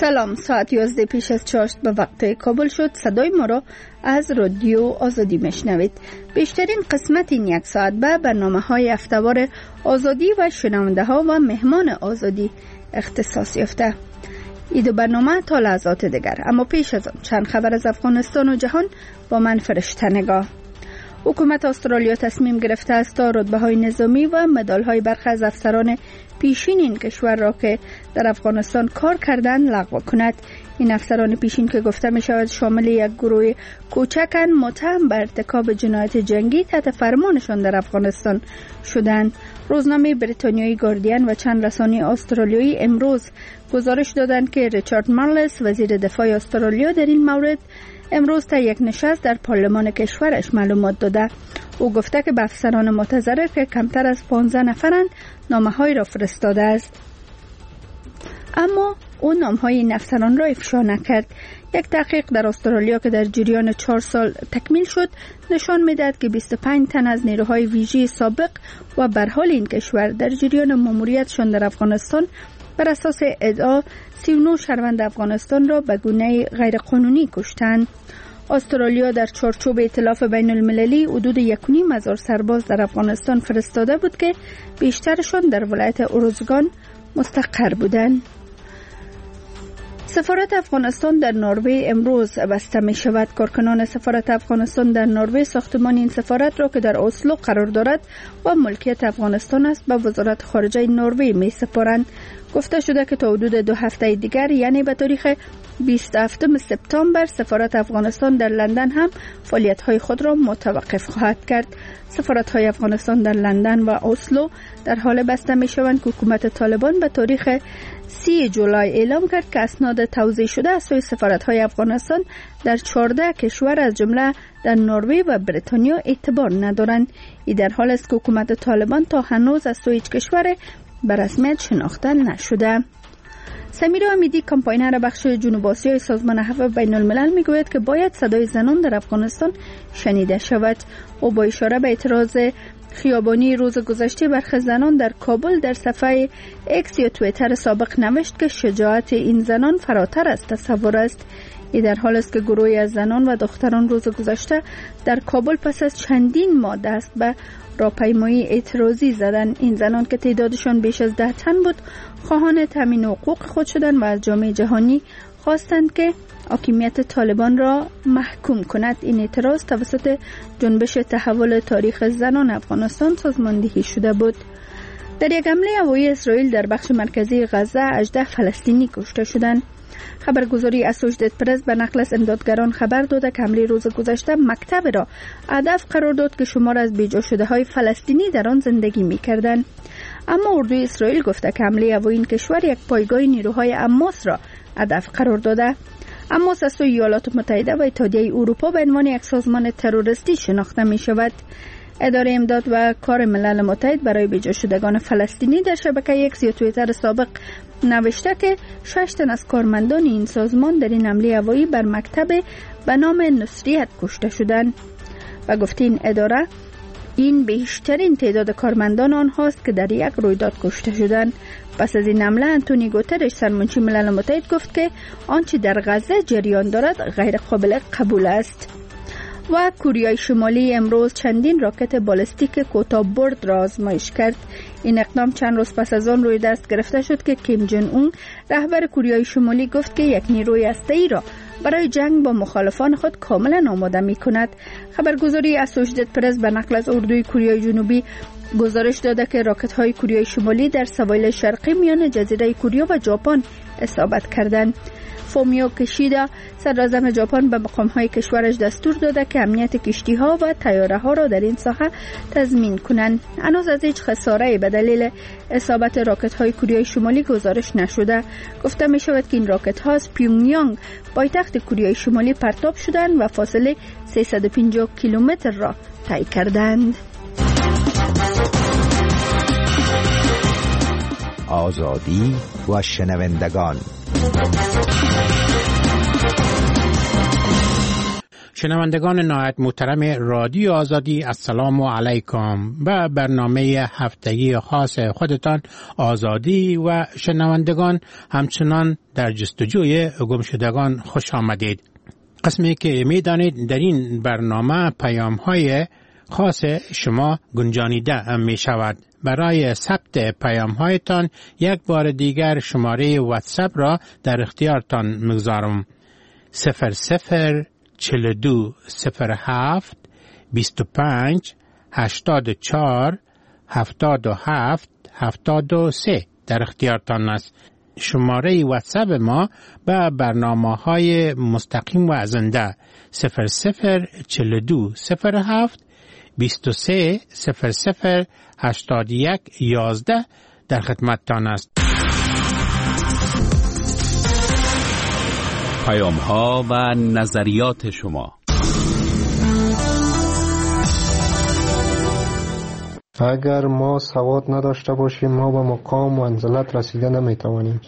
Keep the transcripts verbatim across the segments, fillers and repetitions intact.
سلام، ساعت یازده پیش از چاشت به وقت کابل شد. صدای ما را از رادیو آزادی میشنوید. بیشترین قسمت این یک ساعت به برنامه های هفته‌وار آزادی و شنونده ها و مهمان آزادی اختصاص یافته. این دو برنامه تا لحظات دیگر، اما پیش از آن چند خبر از افغانستان و جهان با من فرشته نگاه. حکومت استرالیا تصمیم گرفته است تا رتبه‌های نظامی و مدال‌های برخی از افسران پیشین این کشور را که در افغانستان کار کردند لغو کند. این افسران پیشین که گفته می شود شامل یک گروه کوچکن متهم به ارتکاب جنایت جنگی تحت فرمانشان در افغانستان شدند. روزنامه بریتانیایی گاردین و چند رسانه استرالیایی امروز گزارش دادند که ریچارد مارلس وزیر دفاع استرالیا در این مورد امروز تا یک نشست در پارلمان کشورش معلومات داده. او گفته که به افسران متضرر که کمتر از پانزده نفرند نامه‌هایی را فرستاده است، اما او نام‌های این افسران را افشا نکرد. یک تحقیق در استرالیا که در جریان چهار سال تکمیل شد نشان می‌دهد که بیست و پنج تن از نیروهای ویژه سابق و برحال این کشور در جریان ماموریتشان در افغانستان بر اساس ادعا سی و نه شهروند افغانستان را به گونه غیرقانونی کشتند. استرالیا در چارچوب ائتلاف بین المللی حدود یک و نیم هزار سرباز در افغانستان فرستاده بود که بیشترشان در ولایت اروزگان مستقر بودند. سفارت افغانستان در نروژ امروز بسته می شود. کارکنان سفارت افغانستان در نروژ ساختمان این سفارت را که در اسلو قرار دارد و ملکیت افغانستان است به وزارت خارجه نروژ می سپارند. گفته شده که تا حدود دو هفته دیگر یعنی به تاریخ بیست و هفتم سپتامبر سفارت افغانستان در لندن هم فعالیت‌های خود را متوقف خواهد کرد. سفارت‌های افغانستان در لندن و اسلو در حال بسته می‌شوند که حکومت طالبان به تاریخ سی جولای اعلام کرد که اسناد توزیع شده از سوی سفارت‌های افغانستان در چهارده کشور از جمله در نروژ و بریتانیا اعتبار ندارند. این در حال است که حکومت طالبان تا هنوز از سوی هیچ کشور به رسمیت شناخته نشده. سمیرا امیدی، کمپاینر بخش جنوب آسیای سازمان عفو بین الملل میگوید که باید صدای زنان در افغانستان شنیده شود. او با اشاره به اعتراض خیابانی روز گذشته برخی زنان در کابل در صفحه ایکس یا توییتر سابق نوشت که شجاعت این زنان فراتر از تصور است. این در حال است که گروهی از زنان و دختران روز گذشته در کابل پس از چندین ماه دست به راهپیمایی اعتراضی زدند. این زنان که تعدادشان بیش از ده تن بود خواهان تامین حقوق خود شدند و از جامعه جهانی خواستند که حاکمیت طالبان را محکوم کند. این اعتراض توسط جنبش تحول تاریخ زنان افغانستان سازماندهی شده بود. در یک حمله هوایی اسرائیل در بخش مرکزی غزه هجده فلسطینی کشته شدند. خبرگزاری اسوشیتد پرس به نقل از امدادگران خبر داده که حمله روز گذشته مکتب را هدف قرار داد که شمار از بیجا شده های فلسطینی در آن زندگی می کردند. اما اردوی اسرائیل گفته که حمله هوایی این کشور یک پایگاه نیروهای حماس را هدف قرار داده. حماس از سوی ایالات متحده و اتحادیه اروپا به عنوان یک سازمان تروریستی شناخته می شود. اداره امداد و کار ملل متحد برای بیجا شدگان فلسطینی در شبکه ایکس یا توییتر سابق نوشته که شش تن از کارمندان این سازمان در این حمله هوایی بر مکتب به نام نصریت کشته شدند و گفته این اداره این بیشترین تعداد کارمندان آنهاست که در یک رویداد کشته شدند. پس از این حمله انتونی گوترش سرمنشی ملل متحد گفت که آنچه در غزه جریان دارد غیر قابل قبول است. و کره شمالی امروز چندین راکت بالستیک کوتاه برد را آزمایش کرد. این اقدام چند روز پس از آن روی دست گرفته شد که کیم جن اون رهبر کره شمالی گفت که یک نیروی هسته‌ای را برای جنگ با مخالفان خود کاملا آماده می کند. خبرگزاری اسوشیتد پرس به نقل از اردوی کره جنوبی گزارش داده که راکت های کره شمالی در سواحل شرقی میان جزیره کره و ژاپن اصابت کردند. فومیو کشیدا صدراعظم ژاپن به مقام‌های کشورش دستور داده که امنیت کشتی‌ها و طیاره‌ها را در این ساحه تضمین کنند. هنوز از هیچ خساره‌ای به دلیل اصابت راکت‌های کره شمالی گزارش نشده. گفته می‌شود که این راکت‌ها از پیونگیانگ پایتخت کره شمالی پرتاب شدند و فاصله سیصد و پنجاه کیلومتر را طی کردند. آزادی و شنوندگان، شنوندگان نهایت محترم رادیو آزادی، السلام علیکم. به برنامه هفتگی خاص خودتان آزادی و شنوندگان همچنان در جستجوی گمشدگان خوش آمدید. قسمی که میدانید در این برنامه پیام های خاص شما گنجانیده می شود. برای ثبت پیام هایتان یک بار دیگر شماره واتساپ را در اختیارتان میگذارم. صفر صفر چل دو صفر هفت بیست و پنج هشتاد و چهار هفتاد و هفت هفتاد و سه در اختیارتان است. شماره واتساپ ما به برنامه های مستقیم و زنده صفر صفر چل دو صفر هفت بیست و سه صفر صفر هشتاد و یک یازده در خدمتتان است. پیام ها و نظریات شما. اگر ما سواد نداشته باشیم ما به مقام و منزلت رسیده نمیتوانیم.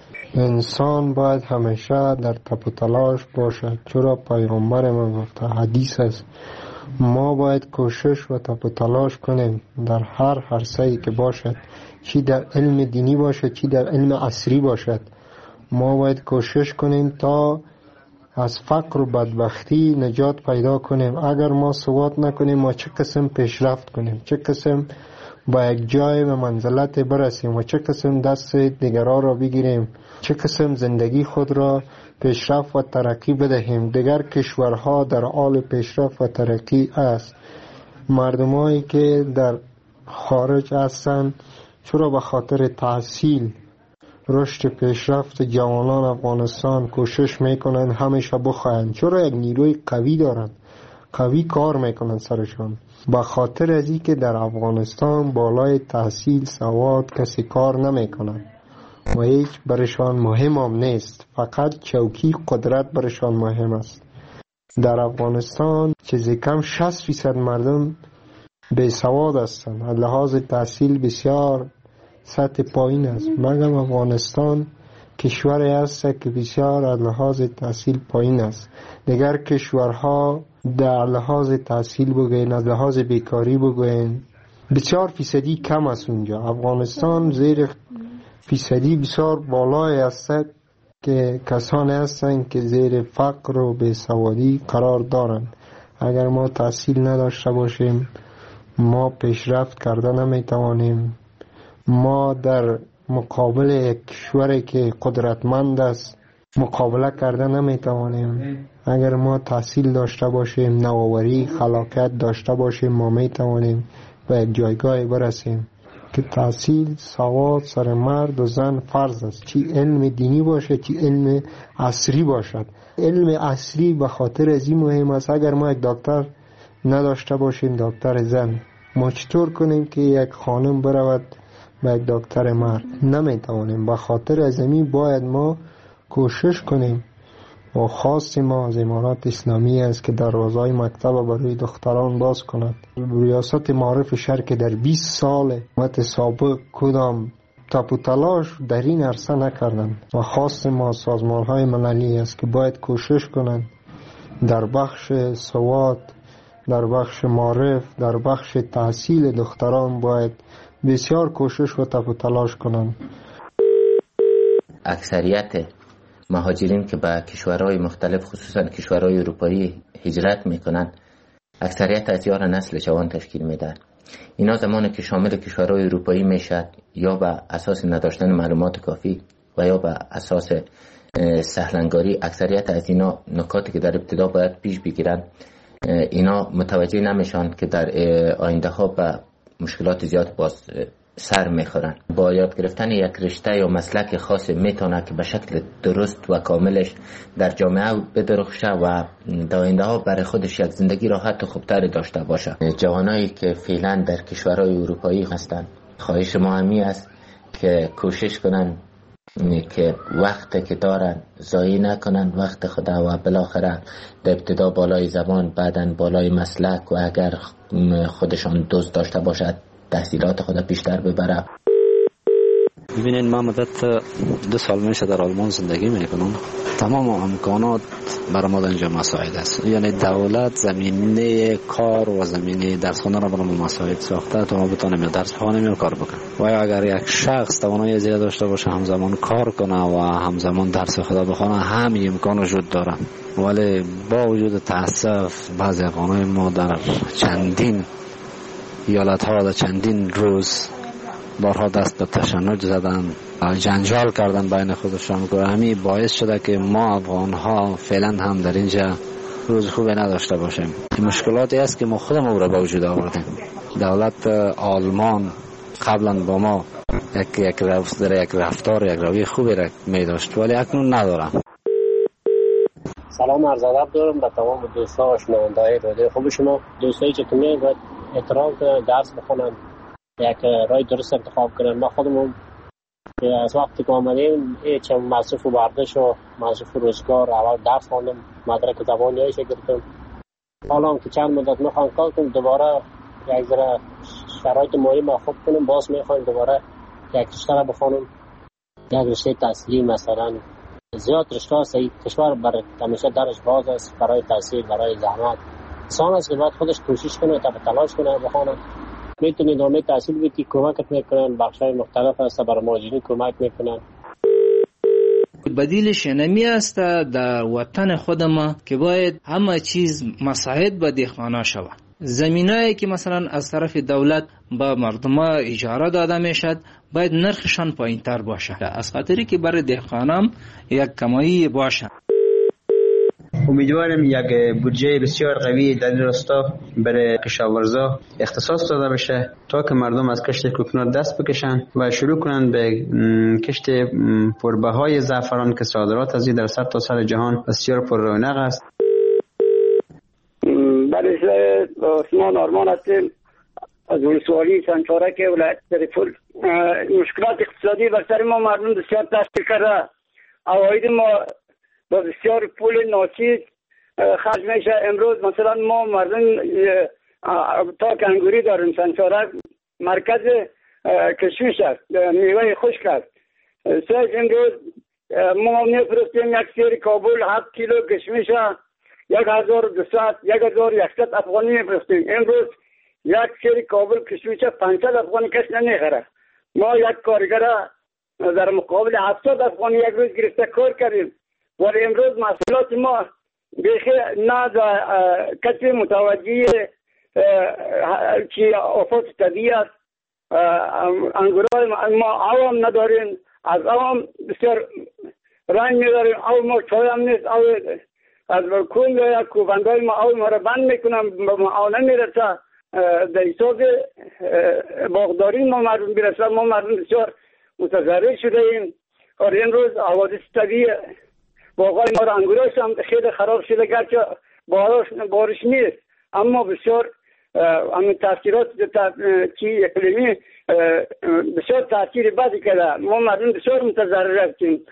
انسان باید همیشه در تپ و تلاش باشد، چرا پیامبر ما گفته حدیث است ما باید کوشش و تپ و تلاش کنیم در هر عرصه‌ای که باشد، چی در علم دینی باشد چی در علم عصری باشد. ما باید کوشش کنیم تا از فقر و بدبختی نجات پیدا کنیم. اگر ما سواد نکنیم ما چه قسم پیشرفت کنیم، چه قسم با یک جای و منزلت برسیم و چه قسم دست دیگران را بگیریم، چه قسم زندگی خود را پیشرفت و ترقی بدهیم. دیگر کشورها در حال پیشرفت و ترقی است. مردمایی که در خارج هستند چرا به خاطر تحصیل رشد پیشرفت جوانان افغانستان کوشش میکنن همیشه بخواهند، چرا یک نیروی قوی دارند، قوی کار میکنن سرشان. به خاطر ازی که در افغانستان بالای تحصیل سواد کسی کار نمیکنن و هیچ برشان مهم هم نیست، فقط چوکی قدرت برشان مهم است. در افغانستان چیزی کم شصت فیصد مردم بی سواد هستند، از لحاظ تحصیل بسیار سطح پایین است. مگم افغانستان کشوری است که بسیار از لحاظ تحصیل پایین است. دیگر کشورها در لحاظ تحصیل بگوین، از لحاظ بیکاری بگوین، بسیار فیصدی کم است اونجا. افغانستان زیر فیصدی بسیار بالای است که کسانی هستند که زیر فقر و بیسوادی قرار دارند. اگر ما تحصیل نداشته باشیم ما پیشرفت کرده نمیتوانیم. ما در مقابل یک کشوری که قدرتمند است مقابله کرده نمیتوانیم. اگر ما تحصیل داشته باشیم، نوآوری، خلاقیت داشته باشیم، ما میتوانیم به یک جایگاه برسیم که تحصیل سواد سر مرد و زن فرض است، چی علم دینی باشه چی علم عصری باشد. علم عصری به خاطر از این مهم است. اگر ما یک دکتر نداشته باشیم، دکتر زن، ما چطور کنیم که یک خانم برود به یک دکتر مرد؟ نمیتوانیم. به خاطر از این باید ما کوشش کنیم و خواست ما از امارات اسلامی است که دروازهای مکتب برای دختران باز کند. ریاست معارف شهر که در بیست سال حکومت سابق کدام تپ و تلاش در این عرصه نکردند و خواست ما سازمان های مللی است که باید کوشش کنند در بخش سواد، در بخش معارف، در بخش تحصیل دختران باید بسیار کوشش و تپ و تلاش کنند. اکثریت مهاجرین که به کشورهای مختلف خصوصا کشورهای اروپایی هجرت میکنن اکثریت از یار نسل جوان تشکیل میدن. اینا زمانی که شامل کشورهای اروپایی میشد یا به اساس نداشتن معلومات کافی و یا به اساس سهلنگاری، اکثریت از اینا نکاتی که در ابتدا باید پیش بگیرن اینا متوجه نمیشن که در آینده ها به مشکلات زیاد باز سر میخورن. با یاد گرفتن یک رشته یا مسلک خاص میتونه که به شکل درست و کاملش در جامعه بدرخشه و در آینده ها برای خودش یک زندگی راحت و خوبتر داشته باشه. جوانایی که فعلا در کشورهای اروپایی هستند، خواهش ما همی است که کوشش کنن که وقت که دارن ضایع نکنن وقت خدا و بالاخره در ابتدا بالای زبان، بعدن بالای مسلک و اگر خودشان دوست داشته باشد تحصیلات خود بیشتر ببره. ببینید من مدت دو سال میشه در آلمان زندگی میکنم. تمام امکانات برای ما اینجا مساعد است، یعنی دولت زمینه کار و زمینه درس خوندن را برای ما مساعد ساخته تا ما بتونیم درس بخوانیم و کار بکنیم. و اگر یک شخص توانایی زیاد داشته باشه همزمان کار کنه و همزمان درس خدا بخونه، همین امکان وجود داره. ولی با وجود تاسف بعضی افغانای ما در چندین ایالت ها در چندین روز بارها دست به تشنج زدن، جنجال کردن بین خودشان که همین باعث شده که ما افغان ها فعلا هم در اینجا روز خوبی نداشته باشیم. این مشکلاتی است که ما خودمون را به وجود آوردیم. دولت آلمان قبلا با ما یک یک رفتار یک رفتار یک رویه خوبی را می داشت، ولی اکنون ندارم. سلام عرض ادب دارم به تمام دوستان و شنونده‌های رادیو خوب شما. دوستایی که میگن باید احترام کنن، درس بخونن، یک راه درست انتخاب کنن. ما خودمون از وقتی که آمدیم هیچ مصرف و برداشت و مصرف روزگار اول درس خواندم، مدرک زبانیایش گرفتم. حالا که چند مدت میخوام کار کنم، دوباره یک ذره شرایط مالی ما خوب کنم، باز میخوایم دوباره یک رشته را بخونم، یک رشته تحصیلی. مثلا زیاد رشته هست کشور برای همیشه درش باز است برای تحصیل، برای زحمت. انسان است که باید خودش کوشش کنه تا تلاش کنه بخونه. میتونی ادامه تحصیل بدی، کمکت میکنن، بخشای مختلف هست برای مهاجرین کمک میکنن. بدیلش نمی است در وطن خود ما که باید همه چیز مساعد به دهقانا شود. زمینایی که مثلا از طرف دولت با مردم اجاره داده میشد باید نرخشان پایین تر باشه، از خاطری که برای دهقانام یک کمایی باشه. امیدوارم یک بودجه بسیار قوی در این راستا برای کشاورزا اختصاص داده بشه تا که مردم از کشت کوکنات دست بکشن و شروع کنن به کشت پربهای زعفران که صادرات از این در سر تا سر جهان بسیار پر رونق است. برای عثمان آرمان هستیم از ولسوالی سنچارک ولایت سرپل. مشکلات اقتصادی بر سر ما مردم بسیار تحصیل کرده. عواید ما با بسیار پول ناچیز خرج میشه. امروز مثلا ما مردم تا کنگوری داریم، سنچارک مرکز کشمش است، میوه خشک است. سیز امروز ما میفرستیم یک سیر کابل هفت کیلو کشمش یک هزار و دویست یک هزار و یکصد افغانی میفرستیم. امروز یک سیر کابل کشمش پانصد افغانی کس نمیخره. ما یک کارگر در مقابل هفتاد افغانی یک روز گرفته کار کردیم، ولی امروز محصولات ما بیخی نه کسی متوجه چی آفات طبیعی است. انگورای ما عوام نداریم، از عوام بسیار رنگ میداریم. او ما چای هم نیست، او از کل یا کوبندای ما او ما را بند میکنم، ما او نمیرسه. در حساب باغداری ما مردم برسه. ما مردم بسیار متضرر شده ایم. اور امروز حوادث طبیعی باغای ما را انگورایش هم خیلی خراب شده، گرچه بارش بارش نیست، اما بسیار همین تاثیرات چی اقلیمی بسیار تاثیر بدی کرده. ما مردم بسیار متضرر هستیم.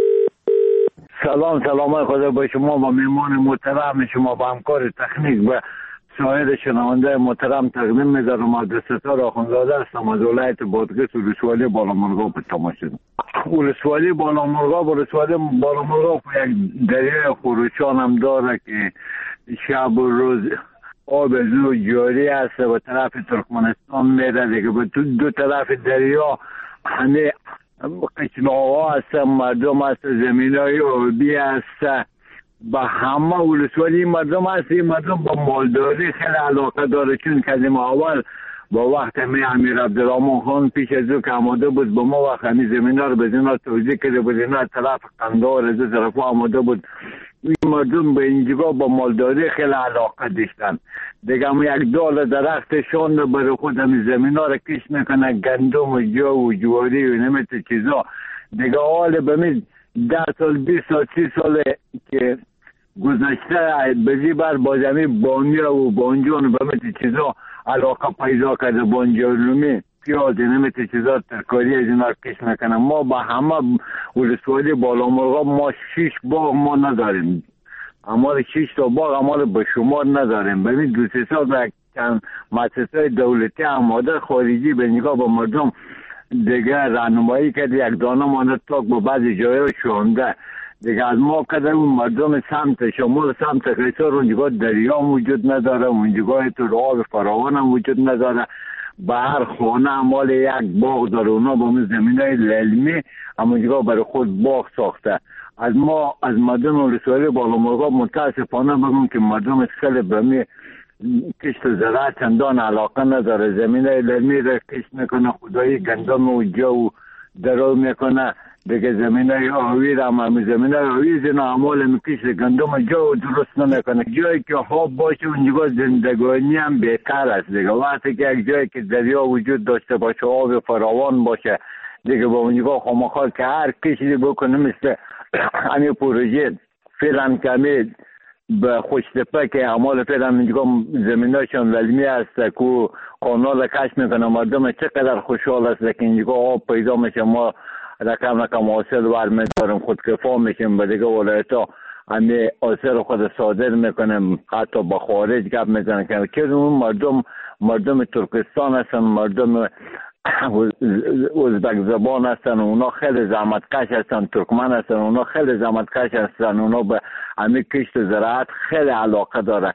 سلام سلام خدا با شما و مهمان محترم شما با همکار تکنیک و سایر شنونده محترم تقدیم می‌دارم. عبدالستار آخوندزاده هستم از ولایت بادغیس، ولسوالی بالامرغاب به تماشا. ولسوالی بالامرغاب ولسوالی بالامرغاب یک دریای خروشان هم داره که شب و روز آب از او جاری است و طرف ترکمنستان میره دیگه. به دو طرف دریا همه قچلاها هست، مردم هست، زمینای آبی هست. با همه ولسوالی مردم هست. این مردم با مالداری خیلی علاقه داره، چون کلیم اول با وقت می امیر عبدالرحمن خان پیش از او که آماده بود با ما وقت همی زمین ها رو به زینا توضیح کرده بود، اینا طرف قندار از او طرف آماده بود. این مردم به اینجا با مالداری خیلی علاقه داشتن دیگه. هم یک دال درختشان برای خود همی زمین ها رو کش میکنه، گندم و جو و جواری و نمیت چیزا دیگه. حال به می ده سال بیست سال سی ساله که گذشته بزی بر بازمی بانیا و بانجان و بمیت چیزا علاقه پیدا کرده. بانجالومی پیاز نمیت چیزا ترکاری از اینا کش میکنه. ما با همه ولسوالی بالامرغاب ما شش باغ ما نداریم، اما شش تا باغ اما به شمار نداریم. ببین دو سه سال چند مؤسسه دولتی آماده خارجی به نگاه با مردم دیگه راهنمایی کرد، یک دانه مانده تاک با بعضی جایه شونده دیگه. از ما کده اون مردم سمت شمال سمت قیصر اونجا دریا موجود نداره، اونجا تو آب فراوان هم وجود نداره. به هر خانه مال یک باغ داره، اونا با اون زمین های للمی همونجا برای خود باغ ساخته. از ما از مردم ولسوالی بالامرغاب متاسفانه بگم که مردم خیلی به کشت زراعت چندان علاقه نداره. زمین های للمی را کشت میکنه، خدایی گندم و جو درو میکنه دیگه. زمین های آوی را هم زمین های آوی زینا عمال میکشت گندم جو درست نمیکنه. جایی که خواب باشه اونجا زندگانی هم بهتر است دیگه. وقتی که یک جایی که دریا وجود داشته باشه، آب فراوان باشه دیگه، با اونجا خامخواه که هر کشی بکنه مثل همین پروژه فعلا کمی به خوشتپه که اعمال فعلا اینجا زمیناشون للمی است که کانال کش میکنه. مردم چقدر خوشحال است که اینجا آب پیدا میشه، ما رقم رقم حاصل برمیداریم، خودکفا میشیم. به دیگه ولایت ها همه حاصل خود صادر میکنیم، حتی با خارج گپ میزنن که اون مردم مردم ترکستان هستن، مردم ازبک زبان هستن، اونا خیلی زحمتکش هستن، ترکمن هستن، اونا خیلی زحمتکش هستن، اونا به همین کشت زراعت خیلی علاقه داره.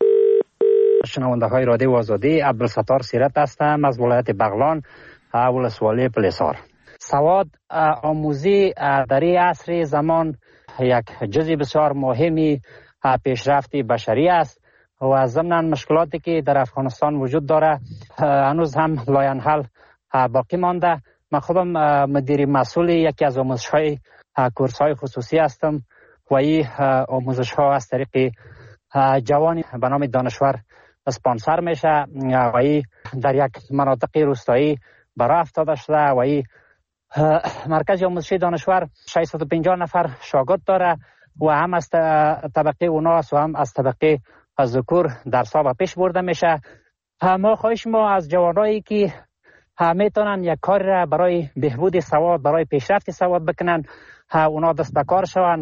شنونده های رادیو آزادی، عبدالستار سیرت هستم از ولایت بغلان، ولسوالی پلیسار. سواد آموزی در این عصر زمان یک جزء بسیار مهمی پیشرفت بشری است و ضمناً مشکلاتی که در افغانستان وجود داره هنوز هم لاینحل باقی مانده. من خودم مدیر مسئول یکی از آموزش‌های کورس‌های خصوصی هستم و این آموزش‌ها از طریق جوانی به نام دانشور اسپانسر میشه و این در یک مناطق روستایی برای افتاده شده و این مرکز آموزشی دانشور ششصد و پنجاه نفر شاگرد داره و هم از طبقه اوناس و هم از طبقه ذکور درس‌ها به پیش برده میشه. ما خواهش ما از جوانایی که میتونن یک کار را برای بهبود سواد، برای پیشرفت سواد بکنن، اونا دست به کار شون.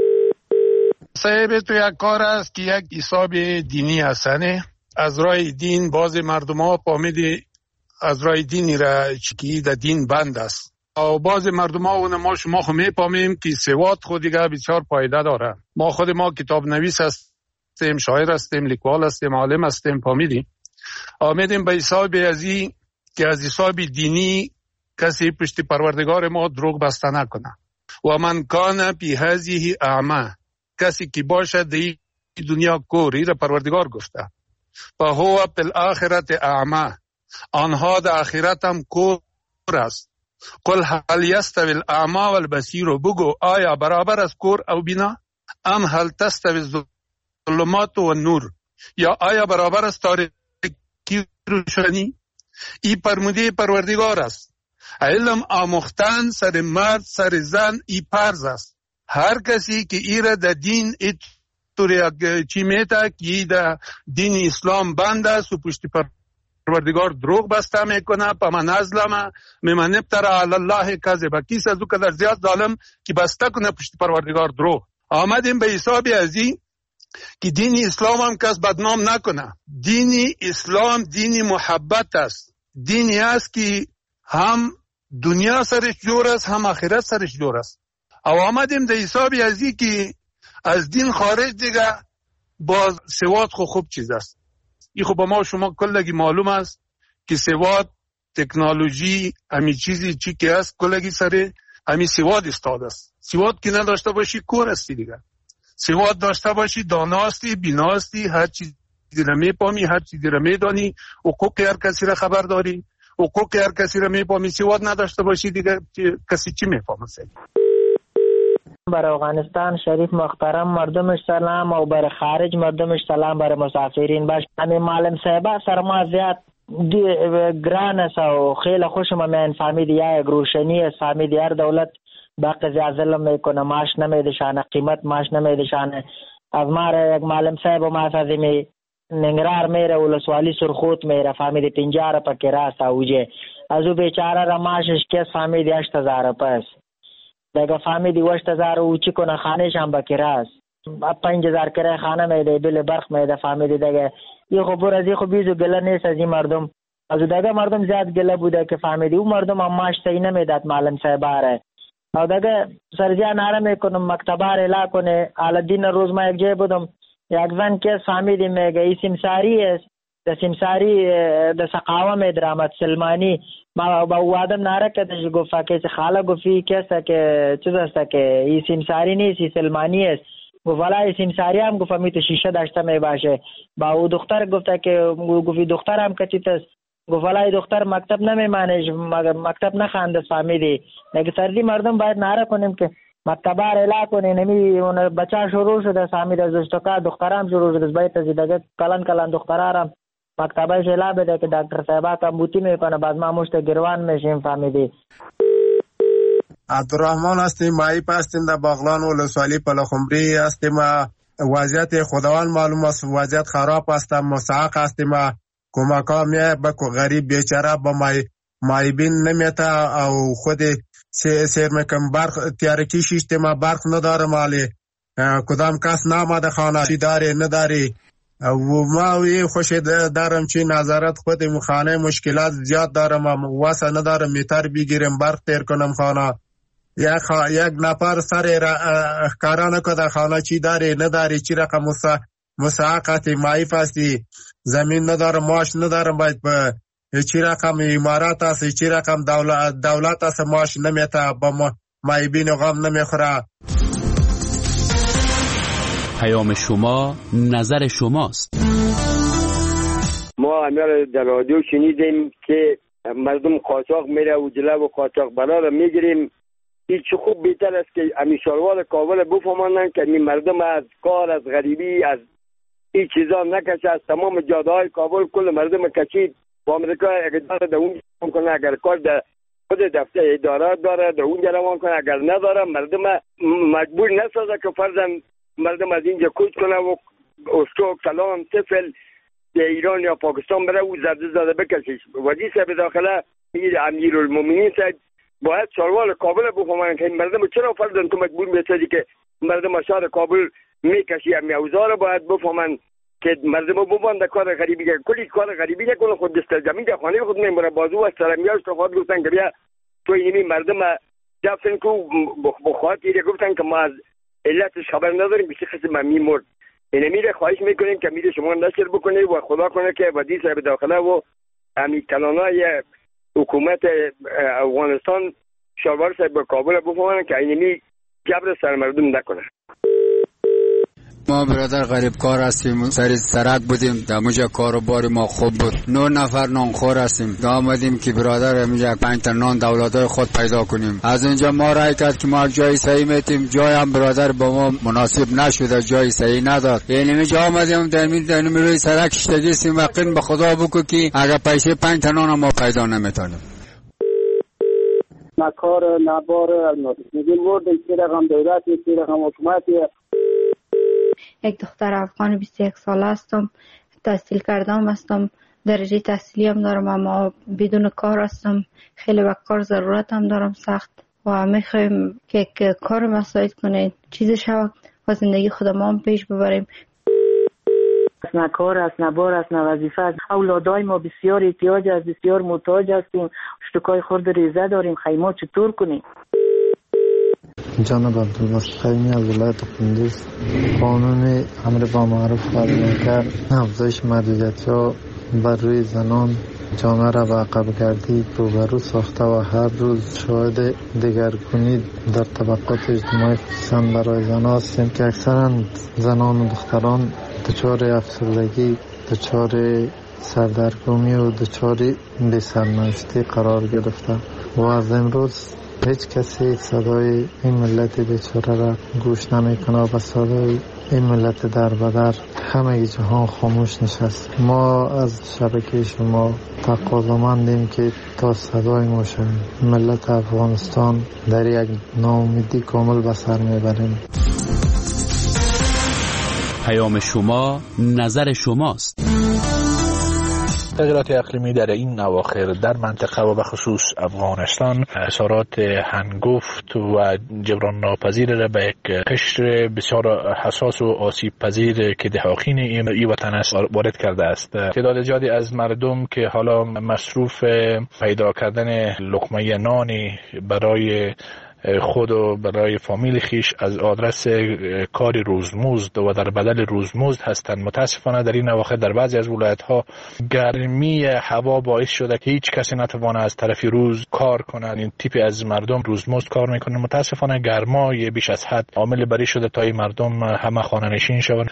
صاحب تو یک کار است که یک حساب دینی هستنه. از راه دین باز مردم ها پامیدی از راه دینی را چکی در دین بند است. و باز مردم ها و ما شما خو میپامیم که سواد خود دیگه بسیار پایده داره. ما خود ما کتاب نویس هستیم، شاعر هستیم، لیکوال هستیم، عالم هستیم، پامیدیم آمدیم به حساب ازی که از حساب دینی کسی پشت پروردگار ما دروغ بسته نکنه. و من کان پی هذه اعمى، کسی که باشه در دنیا کوری را پروردگار گفته، فهو فی الاخرة اعمى، آنها در آخرت هم کور است. قل هل یستوی الاعمى والبصیر، بگو آیا برابر است کور او بینا؟ ام هل تستوی الظلمات و نور، یا آیا برابر است تاریکی روشنی؟ ای فرموده پروردگار است. علم آموختن سر مرد سر زن ای فرض است. هر کسی که ای را در دین ایتوری چی میتا که ای در دین اسلام بند است و پشت پروردگار دروغ بسته میکنه، پا من ازلمه ممن ابترا علی الله کذبه، کیست از او که در زیاد ظالم که بسته کنه پشت پروردگار دروغ. آمدیم به حساب ازی که دین اسلام هم کس بدنام نکنه. دین اسلام دین محبت است، دینی است که هم دنیا سرش جور است هم آخرت سرش جور است. او آمدیم در حساب ازی که از دین خارج دیگه باز سواد خو خوب چیز است. این خو با ما شما کلگی معلوم است که سواد تکنولوژی همی چیزی چی که است کلگی سر همی سواد استاد است. سواد که نداشته باشی کور استی دیگه. سواد داشته باشی داناستی، بیناستی، هر چیزی را میپامی، هر چیزی را میدانی، حقوق هر کسی را خبر داری، حقوق هر کسی را میپامی. سواد نداشته باشی دیگه کسی چی میفهمه؟ برای افغانستان شریف محترم مردمش سلام و برای خارج مردمش سلام، برای مسافرین باش. همین معلم صاحبه سر ما زیاد گران است و خیلی خوشم میان. فهمیدی یک روشنی است، فهمیدی هر دولت باقی زیاد ظلم میکنه، ماش نمیدشانه، قیمت ماش نمیدشانه. از ما را یک معلم صاحب ما فهمیدی ننگرار میره ولسوالی سرخوت میره، فهمیدی پنجاه را پکی راست اوجه از او بیچاره را ماشش کس فهمیدی هشت هزار پس دیگه فهمیدی وشت هزار او چی کنه خانهش هم بکی راست پنج هزار کرای خانه میده بل برخ میده. فهمیدی دیگه این خبر از این خو بیزو گله نیست از این مردم از دیگه مردم زیاد گله بوده که فهمیدی اون مردم هم ماش صحیح نمیداد معلم صاحب آره او دیگه سرجان آره میکنم مکتبه را کنه الدین روز ما یک جای بودم یک زن که فهمیدیم میگه ای سمساری است د سمساری د سقاوه درآمد سلمانی ما با او آدم ناره کدش گفت که خاله گفتی کسا که چیز است که ای سمساری نیست ای سلمانی است گفت والا ای سمساری هم گفت می تو شیشه داشته می باشه با او دختر گفت که گفتی دختر هم کچیت است گفت والا ای دختر مکتب نمیمانه مکتب نخوانده فهمیدی نگه سردی مردم باید ناره کنیم که مکتبه را اعلا کنه نمی اون بچه شروع شده فهمید از اشتکا دخترم شروع شده باید از دیگه کلان کلان دخترارم مکتبه ایش اعلا بده که دکتر صاحبه کمبوتی میکنه بعد ما مشت گروان میشیم فهمیدی. عبدالرحمن هستیم مایب هستیم در باغلان ولسوالی پلخمری هستیم وضعیت خداوند معلوم است وضعیت خراب هستم مساق هستیم کمک ها میه بکو غریب بیچاره با مای مایبین نمیتا او خود سیر میکن برق تیارکی شیشتی ما برق نداره مالی کدام کس نامده خانه چی داری نداری و ما وی خوش دارم چی نظارت خود خانه مشکلات زیاد دارم واسه ندارم میتر بگیرم برق تیر کنم خانه یک, خا... یک نفر سر را کارانه که در خانه چی داری نداری چی رقم مسا... مساقتی مایف هستی زمین ندارم ماش ندارم باید با چی رقم امارات هست چی رقم دولت, دولت هست ماش نمیتا با ما مایبین غم نمیخوره. پیام شما نظر شماست. ما امیر در رادیو شنیدیم که مردم قاچاق میره و جلو و قاچاق برا را میگیریم این چه خوب بهتر است که امیشاروال کابل بفهمانن که این مردم از کار از غریبی از این چیزا نکشه از تمام جاده های کابل کل مردم کشید با امریکا اقدار در اونجا کنه اگر کار در خود دفتر اداره داره در اونجا روان کنه اگر نداره مردم مجبور نسازه که فرضاً مردم از اینجا کوچ کنه و استو کلان طفل در ایران یا پاکستان بره و زرده زده بکشیش وزیر صاحب داخله امیرالمومنین صاحب باید شاروال کابل بفهمن که مردم چرا فرضاً تو مجبور میسازی که مردم شهر کابل میکشی امی اوزار باید بفهمن که مردم ببان در کار غریبی که کلی کار غریبی نکنه خود دست زمین در خانه خود نمیبره بازو و سرمیاش تو خواهد گفتن که بیا تو اینمی مردم جفتن که بخواهد ایره گفتن که ما از علتش خبر نداریم بیشتر خیلی من میمرد اینه میره خواهش میکنیم که میره شما نشر بکنه و خدا کنه که ودی صاحب داخله و امی کلانای حکومت افغانستان شاروال صاحب کابل بفهمن که اینمی جبر سر مردم نکنه. ما برادر غریب کار هستیم سر سرک بودیم در مجا کاروبار ما خوب بود نه نفر نانخور هستیم دا آمدیم که برادر میگه پنج تا نان دولتای خود پیدا کنیم از اینجا ما رای کرد که ما جای صحیح میتیم جای هم برادر با ما مناسب نشده جای صحیح نداد یعنی میجا آمدیم در می در روی سرک شتگیستیم وقین به خدا بگو که اگر پیسه پنج تا نان ما پیدا نمیتونیم نکار نبار میگیم ورد که رقم دولت که رقم حکومت یک دختر افغان بیست و یک ساله هستم تحصیل کردم هستم درجه تحصیلی هم دارم اما بدون کار هستم خیلی وقت کار ضرورت هم دارم سخت و میخوایم که کار مساعد کنید چیز شود و زندگی خودم هم پیش ببریم نه کار است نه بار است نه وظیفه است اولادای ما بسیار احتیاج است بسیار محتاج هستیم اشتکای خورد ریزه داریم خیمه چطور کنیم جناب عبدالباسط خیمی از ولایت کندوز قانون امر با معروف فرمانکر افزایش محدودیت‌ها بر روی زنان جامعه را به عقب گردی روبرو ساخته و هر روز شاهد دگرگونی در طبقات اجتماعی خصوصا برای زنان هستیم که اکثرا زنان و دختران دچار افسردگی دچار سردرگمی و دچار بی‌سرنوشتی قرار گرفته و از امروز هیچ کسی صدای این ملت بیچاره را گوش نمیکنه و صدای این ملت در بدر همه جهان خاموش نشست. ما از شبکه شما تقاضامندیم که تا صدای ما شویم. ملت افغانستان در یک ناامیدی کامل به سر میبریم. پیام شما نظر شماست. تغییرات اقلیمی در این اواخر در منطقه و به خصوص افغانستان اثرات هنگفت و جبران ناپذیر را به یک قشر بسیار حساس و آسیب پذیر که دهاقین این وطن است وارد کرده است. تعداد زیادی از مردم که حالا مصروف پیدا کردن لقمه نانی برای خود و برای فامیل خیش از آدرس کار روزمزد و در بدل روزمزد هستند. متاسفانه در این اواخر در بعضی از ولایت‌ها گرمی هوا باعث شده که هیچ کسی نتوانه از طرف روز کار کنند. این تیپ از مردم روزمزد کار میکنند. متاسفانه گرمای بیش از حد عامل بری شده تا این مردم همه خانه نشین شوند.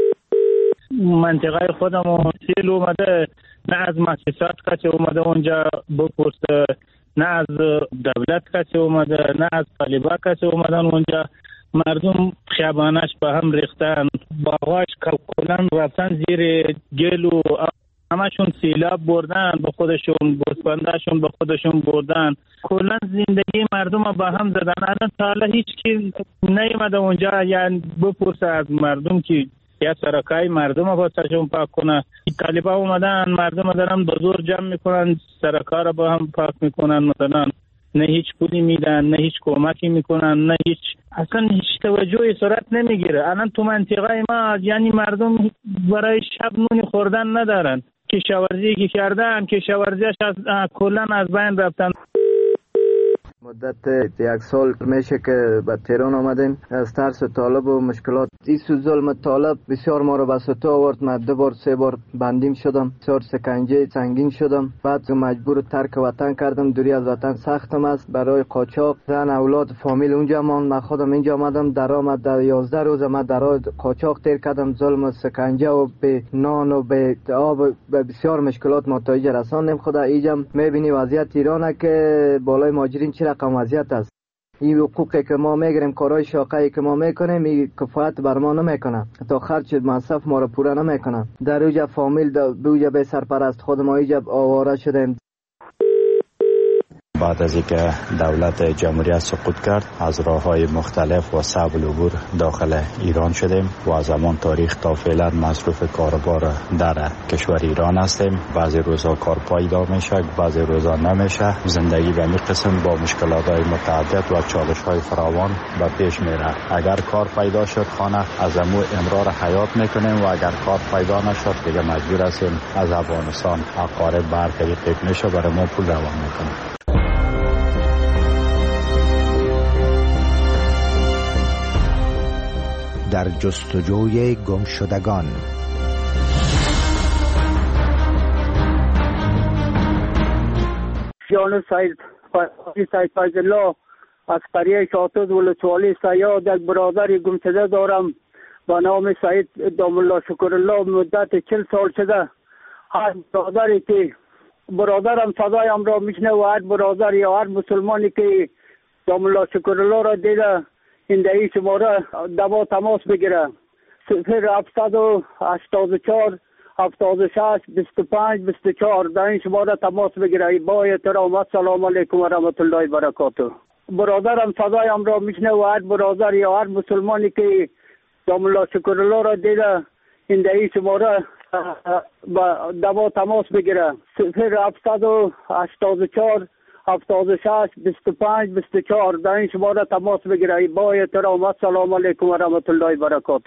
منطقه خودمون سیل اومده، نه از مؤسسات کسی اومده اونجا بپرسه، نه از دولت کسی اومده، نه از طالبا کسی اومدن اونجا. مردم خیابانش به هم ریختن، باغاش کلن رفتن زیر گل و همشون سیلاب بردن به خودشون، بوسبندهشون به خودشون بردن. کلن زندگی مردم با هم زدن. الان تا حالا هیچ کی نیومده اونجا یعنی بپرسه از مردم که یا سرکای مردم رو باشون پاک کنه. طالبا اومدن مردم دارن به زور جمع میکنن، سرکا رو با هم پاک میکنن مثلا. نه هیچ پولی میدن، نه هیچ کمکی میکنن، نه هیچ اصلا هیچ توجهی صورت نمیگیره. الان تو منطقه ما یعنی مردم برای شب نون خوردن ندارن. کشاورزی که کردن کشاورزیش از کلا از بین رفتن. مدت یک سال میشه که به تهران آمدیم. از ترس طالب و مشکلات این ظلم طالب بسیار ما رو به سطح آورد. من دو بار سه بار بندیم شدم، بسیار سکنجه سنگین شدم. بعد مجبور ترک وطن کردم. دوری از وطن سختم است. برای قاچاق زن اولاد فامیل اونجا ماند. من خودم اینجا آمدم. درآمد در یازده روز من در قاچاق تیر کردم. ظلم و سکنجه و به نان و به آب و بسیار مشکلات متوجه رساندیم. خدا اینجا میبینی وضعیت ایرانه که بالای مهاجرین چه رقم وضعیت است. این حقوقی که ما میگیریم، کارهای شاقه‌ای که ما میکنیم، این کفایت بر ما نمیکنه، تا خرج مصرف ما رو پوره نمیکنه. در اوجا فامیل به اوجا به سرپرست خود ما اینجا آواره شدیم. بعد از اینکه دولت جمهوریت سقوط کرد از راه‌های مختلف و صعب العبور داخل ایران شدیم و از همان تاریخ تا فعلا مصروف کاروبار در کشور ایران هستیم. بعضی روزها کار پایدار میشه، بعضی روزها نمیشه. زندگی به این قسم با مشکلات‌های متعدد و چالش‌های فراوان به پیش میره. اگر کار پیدا شد خانه از امو امرار حیات میکنیم و اگر کار پیدا نشد دیگه مجبور هستیم از افغانستان اقارب بر طریق میشه برای ما پول روان میکنیم. در جستجوی گمشدگان. جان سید سید فیض الله از قریه شاطد ولسوالی سیاد یک برادر گمشده دارم با نام سید دام الله شکر الله. مدت چل سال شده هر برادری که برادرم صدایم را میشنه و هر برادر یا هر مسلمانی که دام الله شکر الله را دیده این دهی شماره دوا تماس بگیره. صفر هفتصد و هشتاد و چهار هفتاد و شش بیست و پنج بیست و چهار در این شماره تماس بگیره. با احترام السلام علیکم و رحمت الله و برکاته. برادرم صدایم را میشنه و هر برادر یا هر مسلمانی که دام الله شکر الله را دیده این دهی شماره دوا تماس بگیره. صفر هفتصد و هشتاد و چهار هفتاد و شش بیست و پنج بیست و چهار در این شماره تماس بگیره. با احترام السلام علیکم و رحمت الله و برکاته.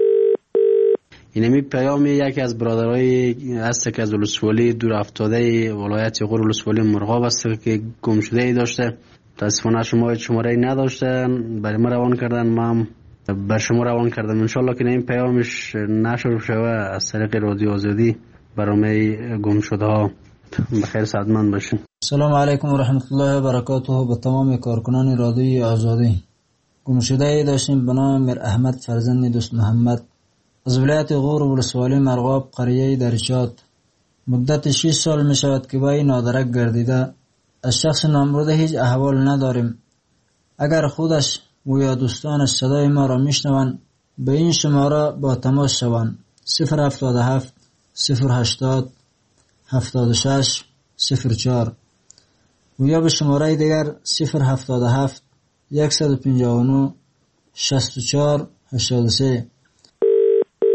اینمی پیام یکی از برادرای هست که از ولسوالی دور افتاده ولایت غور ولسوالی مرغاب است که گم شده ای داشته. متاسفانه شما شماره نداشته، برای ما روان کردن، ما بر شما روان کردم. ان شاء الله که این پیامش نشر شوه از طریق رادیو آزادی برای گم شده ها. بخیر سعادتمند باشین. سلام علیکم و رحمت الله و برکاته. به تمام کارکنان رادیوی آزادی. گمشده ای داشتیم به نام میر احمد فرزند دوست محمد از ولایت غور ولسوالی مرغاب قریه درشات. مدت شش سال می شود که با این نادرک گردیده. از شخص نامبرده هیچ احوال نداریم. اگر خودش و یا دوستانش صدای ما را میشنوند به این شماره با تماس شوند. صفر هفتاد و هفت صفر هشتاد هفتاد و شش صفر چهار و یا به شماره دیگر صفر هفتاد و هفت صد و پنجاه و نه شصت و چهار هشتاد و سه.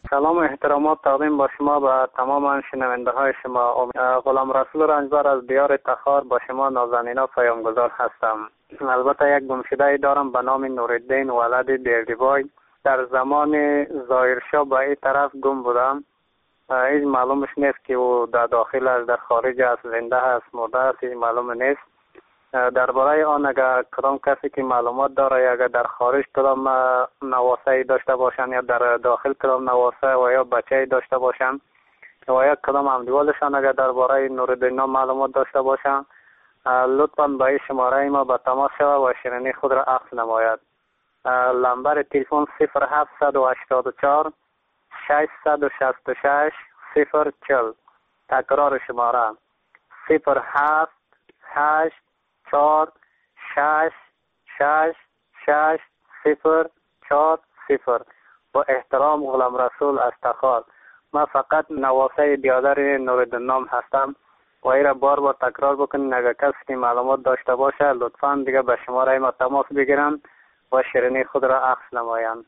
سلام و احترامات تقدیم با شما و تمام شنونده های شما. غلام رسول رنجبر از دیار تخار با شما نازنینا پیامگذار هستم. البته یک گمشده دارم به نام نورالدین ولد دیردیبای. در زمان ظاهرشاه به این طرف گم بودم. هیچ معلومش نیست که او در داخل است، در خارج است، زنده است، مرده است، هیچ معلوم نیست. درباره آن اگر کدام کسی که معلومات داره، اگر در خارج کدام نواسه داشته باشن یا در داخل کدام نواسه و یا بچه داشته باشن و یا کدام همدیوالشان اگر درباره نورالدین معلومات داشته باشن، لطفاً به این شماره ما به تماس شود و شنونی خود را عکس نماید. لمبر تلفن صفر هفت هشت چهار ششصد و شصت و شش صفر چهل. تکرار شماره صفر هفت هشت چهار شش شش شش صفر چهار صفر. با احترام غلام رسول از تخار. من فقط نواسه بیادر نورالدین نام هستم و ای را بار بار تکرار بکنین. اگر کسی که معلومات داشته باشه لطفاً دیگه به شماره ما تماس بگیرن و شیرینی خود را عکس نمایند.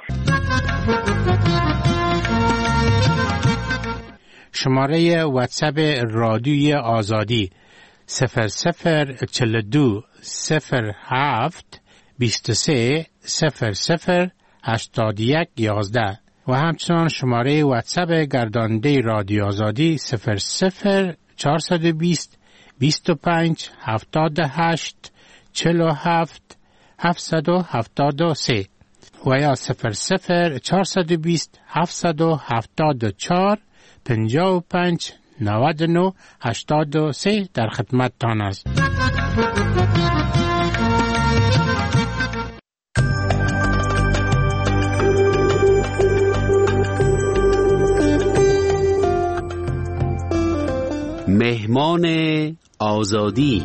شماره واتساپ رادیوی آزادی صفر صفر چل دو صفر هفت بیست و سه صفر صفر هشتاد یک یازده و همچنان شماره واتساپ گرداننده رادیو آزادی صفر صفر چهارصد و بیست بیست و پنج هفتاد و هشت چهل و هفت هفتصد و هفتاد و سه و یا صفر صفر چهارصد و بیست هفتصد و هفتاد و چهار پنجاه و پنج نود و نه هشتاد و سه در خدمت تان است. مهمان آزادی.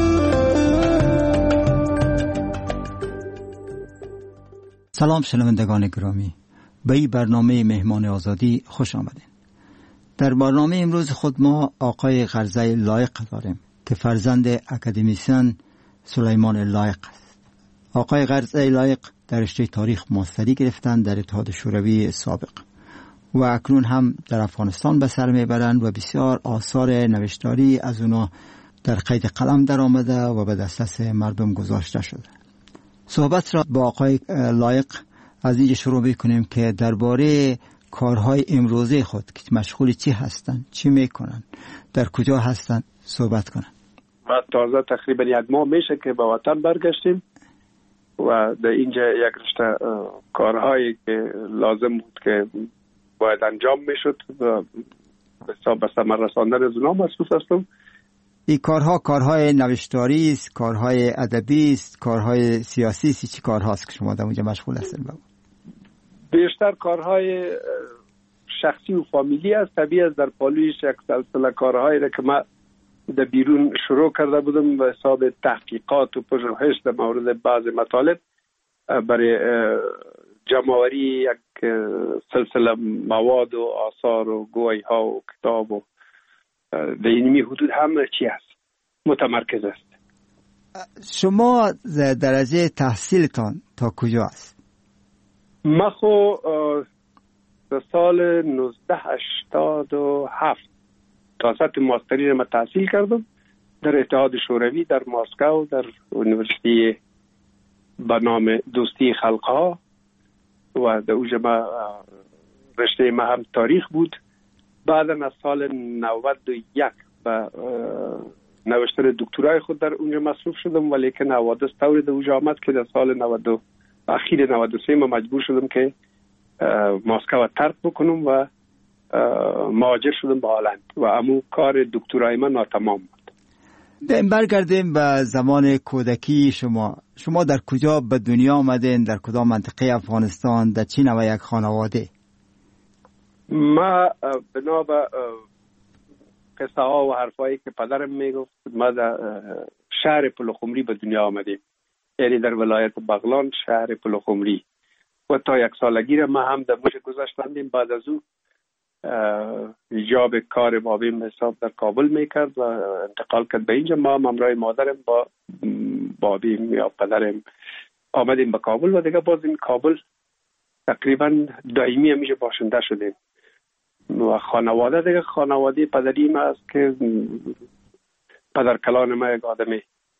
سلام شنوندگان گرامی، به این برنامه مهمان آزادی خوش آمدین. در برنامه امروز خود ما آقای غرزه لایق داریم که فرزند اکادمیسین سلیمان لایق است. آقای غرزه لایق در رشته تاریخ ماستری گرفتند در اتحاد شوروی سابق و اکنون هم در افغانستان به سر میبرند و بسیار آثار نوشتاری از اونا در قید قلم در آمده و به دسترس مردم گذاشته شده. صحبت را با آقای لایق از اینجا شروع میکنیم که درباره کارهای امروزه خود که مشغول چی هستند، چی میکنن، در کجا هستند صحبت کنن. ما تازه تقریبا یک ماه میشه که به وطن برگشتیم و در اینجا یک رشته کارهایی که لازم بود که باید انجام میشد و به ثمر رساندن از اونها مصروف هستم. این کارها کارهای نوشتاری است، کارهای ادبی است، کارهای سیاسی است، چی کارهاست که شما در اونجا مشغول هستین؟ بابا بیشتر کارهای شخصی و فامیلی است. طبیعی است در پالویش یک سلسله کارهایی را که ما در بیرون شروع کرده بودم به حساب تحقیقات و پژوهش در مورد بعض مطالب برای جمع‌آوری یک سلسله مواد و آثار و گویی ها و کتاب و در اینمی حدود همه چی هست متمرکز است. شما درجه تحصیلتان تا کجا است؟ ما خو در سال نوزده هشتاد و هفت تا سطح ماستری را تحصیل کردم در اتحاد شوروی در مسکو در یونیورسیتی به نام دوستی خلقها و در اوجه ما رشته ما هم تاریخ بود. بعد از سال نود و یک به نوشتن دکترای خود در اونجا مصروف شدم، ولی که حوادث طوری در اوجه آمد که در سال نود اخیر نود و سه ما مجبور شدم که مسکو ترک بکنم و مهاجر شدم به هلند و امو کار دکترای من ناتمام بود. برگردیم به زمان کودکی شما. شما در کجا به دنیا آمدین؟ در کدام منطقه افغانستان؟ در چی نوع یک خانواده؟ ما بنا به قصه ها و حرفایی که پدرم میگفت ما در شهر پلخمری به دنیا آمدیم، یعنی در ولایت بغلان شهر پلخمری و تا یک سالگی را ما هم در موش گذاشتندیم. بعد از او ایجاب کار بابیم حساب در کابل میکرد و انتقال کرد به اینجا. ما همراه مادرم با بابیم یا پدرم آمدیم به کابل و دیگه باز این کابل تقریبا دائمی همیشه باشنده شدیم. و خانواده دیگه، خانواده پدری ما است که پدر کلان ما یک آدم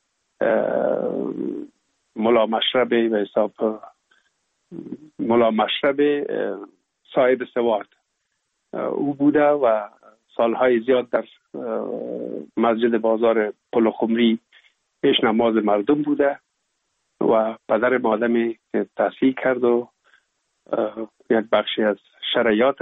ملا مشربی به حساب ملا مشربی صاحب سواد او بوده و سالهای زیاد در مسجد بازار پلخمری پیش نماز مردم بوده و پدر آدمی که تحصیل کرد و یک بخشی از شرایط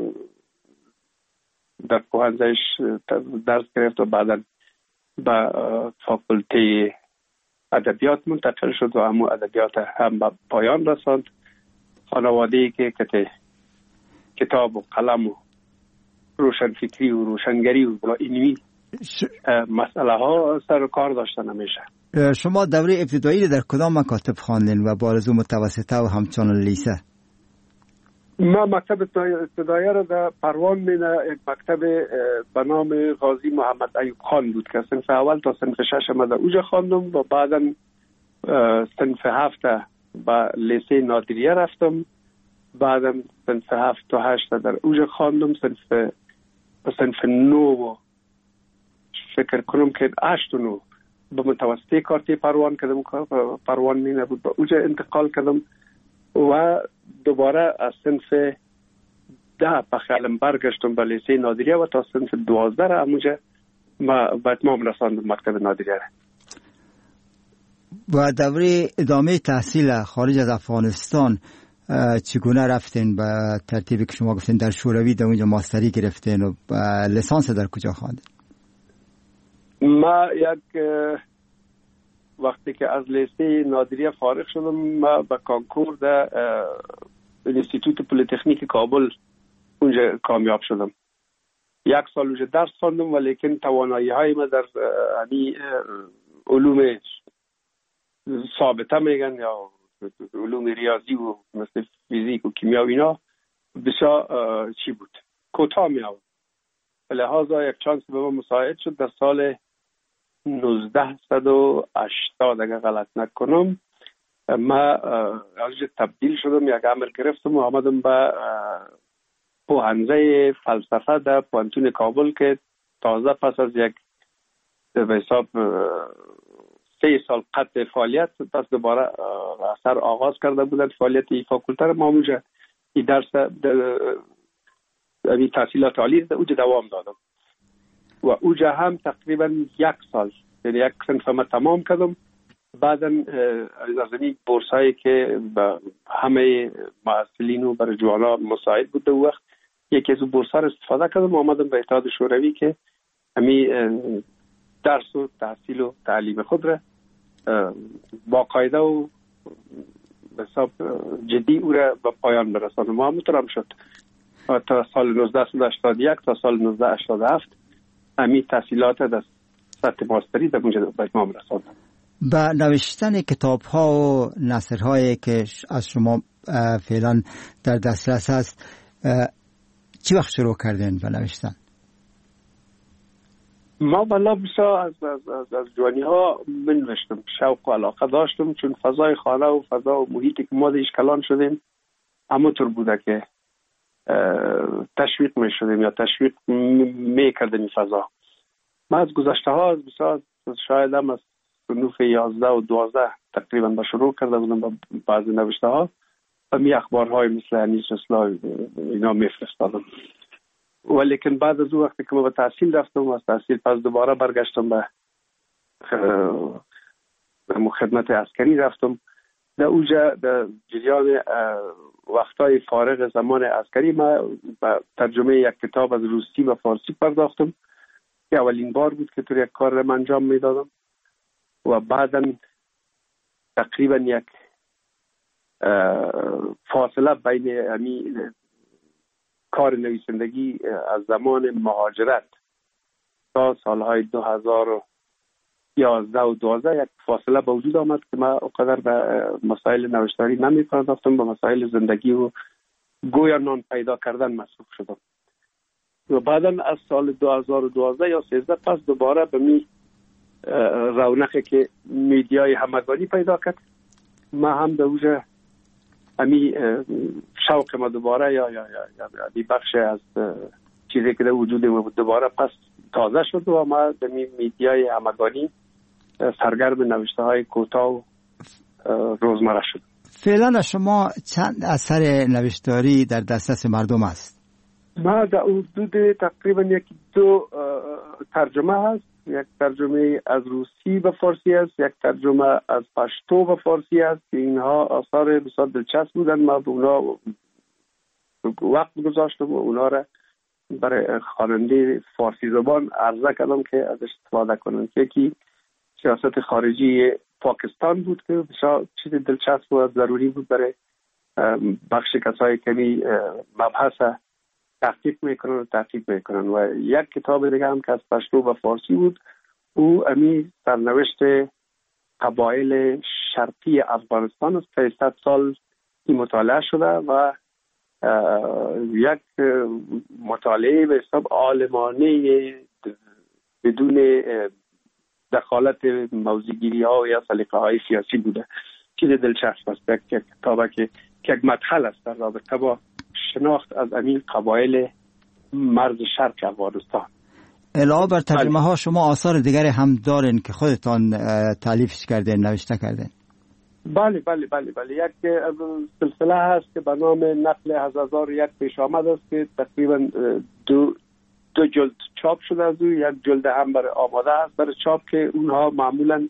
در پوهنزهش درس گرفت و بعدا به فاکولته ادبیات منتقل شد و همون ادبیات هم به پایان رساند. خانواده‌ای که کتاب و قلم و روشنفکری و روشنگری و اینوی مسئله ها سر و کار داشتن همیشه. شما دوره ابتدایی در کدام مکاتب خواندین و بارزو متوسطه و همچنان لیسه؟ ما مکتب ابتدایی را در پروان مینه یک مکتب به نام غازی محمد ایوب خان بود که صنف اول تا صنف شش ما در اوجا خواندم و بعدا صنف هفت به لیسه نادریه رفتم، بعدا صنف هفت تا هشت در اوجا خواندم، صنف صنف نو فکر کنم که هشت و نو به متوسطه کارتی پروان کردم، پروان مینه بود، به اوجا انتقال کردم و دوباره از صنف ده به خیالم برگشتم به لیسه نادریه و تا صنف دوازده را همونجا ما به اتمام رساندم مکتب نادریه را. و دوره ادامه تحصیل خارج از افغانستان چگونه رفتین؟ به ترتیبی که شما گفتین در شوروی در اونجا ماستری گرفتین و لیسانس در کجا خواندین؟ ما یک وقتی که از لیسه نادریه فارغ شدم ما به کانکور در انستیتوت پلیتکنیک کابل اونجا کامیاب شدم. یک سال اونجا درس خواندم ولیکن توانایی های ما در یعنی علوم ثابته میگن یا علوم ریاضی و مثل فیزیک و کیمیا و اینا بسیار چی بود کوتاه می آورد. لحاظا یک چانس به ما مساعد شد در سال نوزده صد و هشتاد اگر غلط نکنم ما از تبدیل شدم، یک امر گرفتم و آمدم به پوهنزه فلسفه در پوهنتون کابل که تازه پس از یک به حساب سه سال قطع فعالیت پس دوباره اثر آغاز کرده بودن فعالیت ای فاکولته ما اونجا ای درس این تحصیلات عالی در اونجا دوام دادم و اونجا هم تقریبا یک سال یعنی یک صنف ما تمام کردم. بعدا از این بورس هایی که به همه محصلین و برای جوانا مساعد بود دو وقت یکی از بورس ها را استفاده کردم و آمدم به اتحاد شوروی که همی درس و تحصیل و تعلیم خود را با قاعده و حساب جدی او را به پایان برسانم و همونطور هم شد. تا سال نوزده صد و هشتاد و یک تا سال نوزده صد و هشتاد و هفت همی تحصیلات در سطح ماستری در اونجا به اتمام رساندم. با نوشتن کتاب ها و نثر هایی که از شما فعلا در دسترس هست چی وقت شروع کردین به نوشتن؟ ما والا بسا از, از, از, از جوانی ها بنوشتم، شوق و علاقه داشتم چون فضای خانه و فضا و محیطی که ما دیش کلان شدیم همونطور بوده که تشویق می شدیم یا تشویق می کردیم این فضا. ما از گذشته ها از بسا شاید هم از صنوف یازده و دوازده تقریبا با شروع کرده بودم با بعضی نوشته ها و می اخبارهای مثل انیس اصلاح اینا می فرستادم. ولیکن بعد از اون وقتی که ما به تحصیل رفتم و از تحصیل پس دوباره برگشتم به خدمت عسکری رفتم. در اوجا در جریان وقتای فارغ زمان عسکری ما به ترجمه یک کتاب از روسی و فارسی پرداختم که اولین بار بود که طور یک کار را انجام میدادم و بعدا تقریبا یک فاصله بین یعنی کار نویسندگی از زمان مهاجرت تا سالهای دو هزار و یازده و دوازده یک فاصله به وجود آمد که من اونقدر به مسائل نوشتاری نمی پرداختم، به مسائل زندگی و گویا نان پیدا کردن مصروف شدم و بعدا از سال دو هزار و دوازده یا سیزده پس دوباره به می رونقی که میدیای همگانی پیدا کرد ما هم به اوجه همی شوق ما دوباره یا یا یا یا بخش از چیزی که در وجود بود دوباره پس تازه شد و ما در میدیای همگانی سرگرم نوشته های کوتاه و روزمره شد. فعلا شما چند اثر نوشتاری در دسترس مردم است؟ ما در حدود تقریبا یک دو ترجمه هست. یک ترجمه از روسی به فارسی است، یک ترجمه از پشتو به فارسی است که اینها آثار بسیار دلچسب بودن. ما به اونا وقت گذاشتم و اونا را برای خواننده فارسی زبان عرضه کردم که ازش استفاده کنند. یکی سیاست خارجی پاکستان بود که بسیار چیز دلچسب و ضروری بود برای بخش کسایی که می مبحث تحقیق میکنن و تحقیق میکنن. و یک کتاب دیگه هم که از پشتو به فارسی بود، او امی سرنوشت قبایل شرقی افغانستان است که صد سال این مطالعه شده و یک مطالعه به حساب عالمانه بدون دخالت موضوعگیری ها یا سلیقه های سیاسی بوده. چیز دلچسب است. یک کتابه که یک مدخل است در رابطه با شناخت از امین قبایل مرز شرق افغانستان. علاوه بر ترجمه ها شما آثار دیگری هم دارین که خودتان تالیفش کردین، نوشته کردین؟ بله بله بله بله یک سلسله هست که به نام نقل از هزار یک پیش آمد است که تقریبا دو دو جلد چاپ شده از او. یک جلد هم برای آماده است برای چاپ که اونها معمولا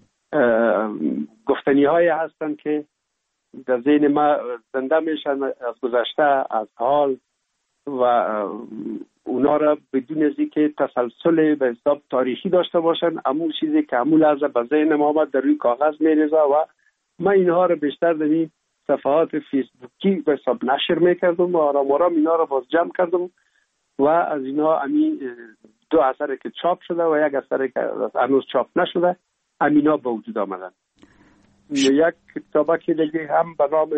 گفتنی های هستند که در ذهن ما زنده میشن از گذشته، از حال، و اونا را بدون از اینکه تسلسل به حساب تاریخی داشته باشن، اما چیزی که همون لحظه به ذهن ما آمد در روی کاغذ میریزه و من اینها را بیشتر در این صفحات فیسبوکی به حساب نشر میکردم و آرام آرام اینا را باز جمع کردم و از اینا امی دو اثر که چاپ شده و یک اثر که هنوز چاپ نشده امینا به وجود آمدن. یک کتابه که دیگه هم به نام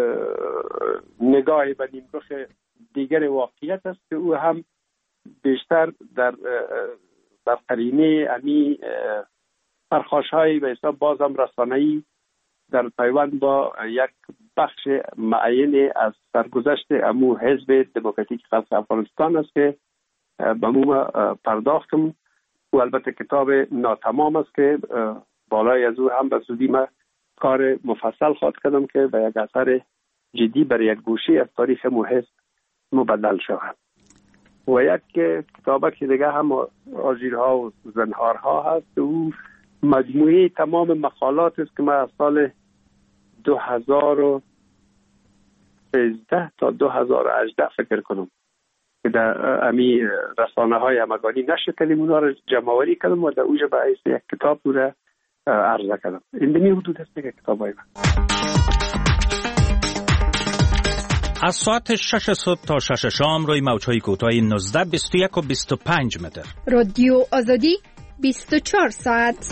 نگاه به نیمرخ دیگر واقعیت است که او هم بیشتر در در قرینه امی پرخاش‌های به حساب بازم رسانه‌ای در پیوند با یک بخش معین از سرگذشت امو حزب دموکراتیک خلق افغانستان است که به مو پرداختم و البته کتاب ناتمام است که بالای از او هم به زودی ما کار مفصل خواهد کردم که به یک اثر جدی برای یک گوشه از تاریخ مو حزب مبدل شود. و یک کتابه که دیگه هم آژیرها و زنهارها هست، او مجموعه تمام مقالات است که من از سال دو هزار و سیزده تا دو هزار و هجده فکر کنم که در امی رسانه های همگانی نشر کردیم، اونا رو جمع‌آوری کردم و در اوجه به حیث یک کتاب رو عرضه کردم. این دمی حدود است که کتاب های من. از ساعت شش صبح تا شش شام روی موج‌های کوتاه نوزده، بیست و یک و بیست و پنج متر. رادیو آزادی بیست و چهار ساعت.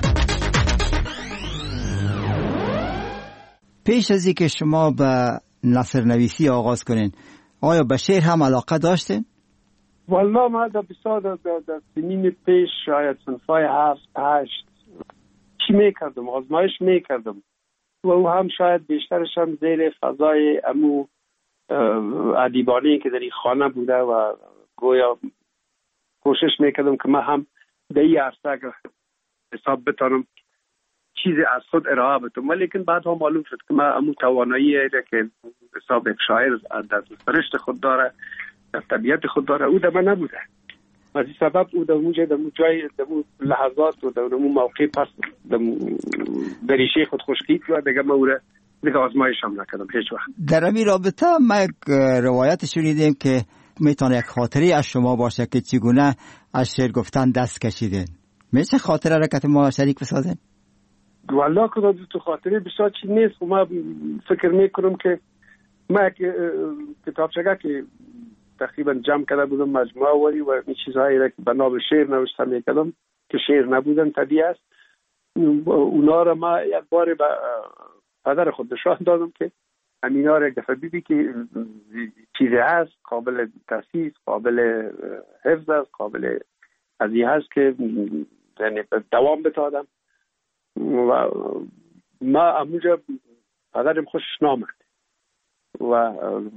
پیش از اینکه شما به نثر نویسی آغاز کنین، آیا به شعر هم علاقه داشتین؟ والا ما در بسیار در, در سنین پیش شاید صنفای هفت هشت چی میکردم، آزمایش میکردم و او هم شاید بیشترش هم زیر فضای امو ادیبانه‌ای که در این خانه بوده و گویا کوشش میکردم که من هم در این عرصه اگر حساب بتانم چیزی از خود ارائه بتونم، ولیکن بعد هم معلوم شد که من امو توانایی که حساب یک شاعر در فرشت خود داره، در طبیعت خود داره، او در من نبوده. از این سبب او در اونجا در اون جای در اون لحظات و در اون موقع پس در ریشه خود خشکید و دیگه من او را دیگه آزمایش هم نکردم هیچ وقت. در همین رابطه ما یک روایت شنیدیم که میتونه یک خاطری از شما باشه که چگونه از شعر گفتن دست کشیدین. میشه خاطره را که ما شریک بسازیم؟ والله که تو خاطره بسیار چیز نیست. ما فکر میکنم که ما یک کتابچه که تقریبا جمع کرده بودم مجموعه ولی و این چیزهایی را که به نام شعر نوشته میکردم که شعر نبودن طبیعی است، اونا را ما یک بار به پدر خود نشان دادم که همینا را یک دفعه بیدی که چیزی هست قابل تاسیس، قابل حفظ است، قابل ازی هست که یعنی دوام بتادم و ما اموجا پدرم خوشش نامد و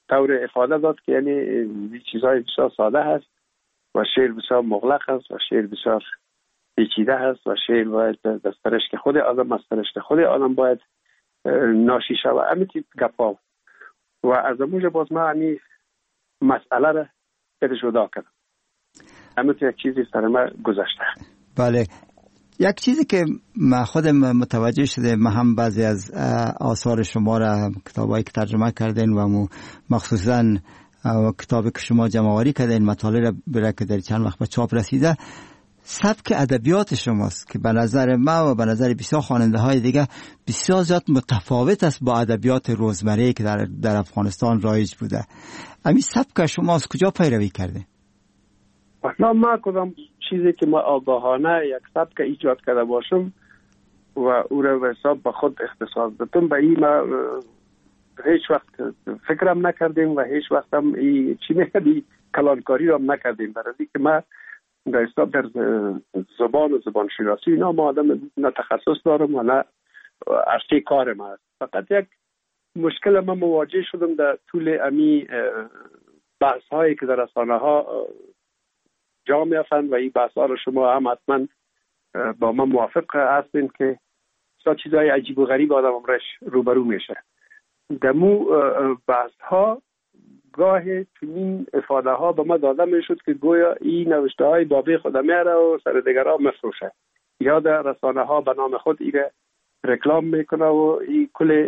طور افاده داد که یعنی این چیزهای بسیار ساده هست و شعر بسیار مغلق است و شعر بسیار پیچیده هست و شعر باید از سرشت خود آدم از سرشت خود آدم باید ناشی شود. امیتی گپا و از موجه باز ما همی مسئله را کده جدا کردم. امیتی یک چیزی سر ما گذشته. بله، یک چیزی که ما خودم متوجه شده، ما هم بعضی از آثار شما را کتابایی که ترجمه کردین و مخصوصا کتابی که شما جمع‌آوری کردین مطالعه را برای که در چند وقت به چاپ رسیده، سبک ادبیات شماست که به نظر ما و به نظر بسیار خواننده های دیگه بسیار زیاد متفاوت است با ادبیات روزمره که در, در افغانستان رایج بوده. همین سبک شما از کجا پیروی کرده؟ اصلا ما کدام چیزی که ما آگاهانه یک سبک ایجاد کرده باشم و او را به حساب به خود اختصاص دادم، به این ما هیچ وقت فکرم نکردیم و هیچ وقت هم ای چی میگردی کلانکاری را نکردیم، برای که ما در حساب در زبان و زبان شناسی اینا ما آدم نه تخصص دارم و نه عرصه کار ما است. فقط یک مشکل ما مواجه شدم در طول امی بحث هایی که در رسانه ها جا میافتند و این بحث ها رو شما هم حتما با ما موافق هستین که سا چیزهای عجیب و غریب آدم امرش روبرو میشه. دمو بحث ها گاه چنین افاده ها به ما داده میشد که گویا این نوشته های بابی خود میاره و سر دیگر ها مفروشه یا در رسانه ها به نام خود ایره رکلام میکنه و این کل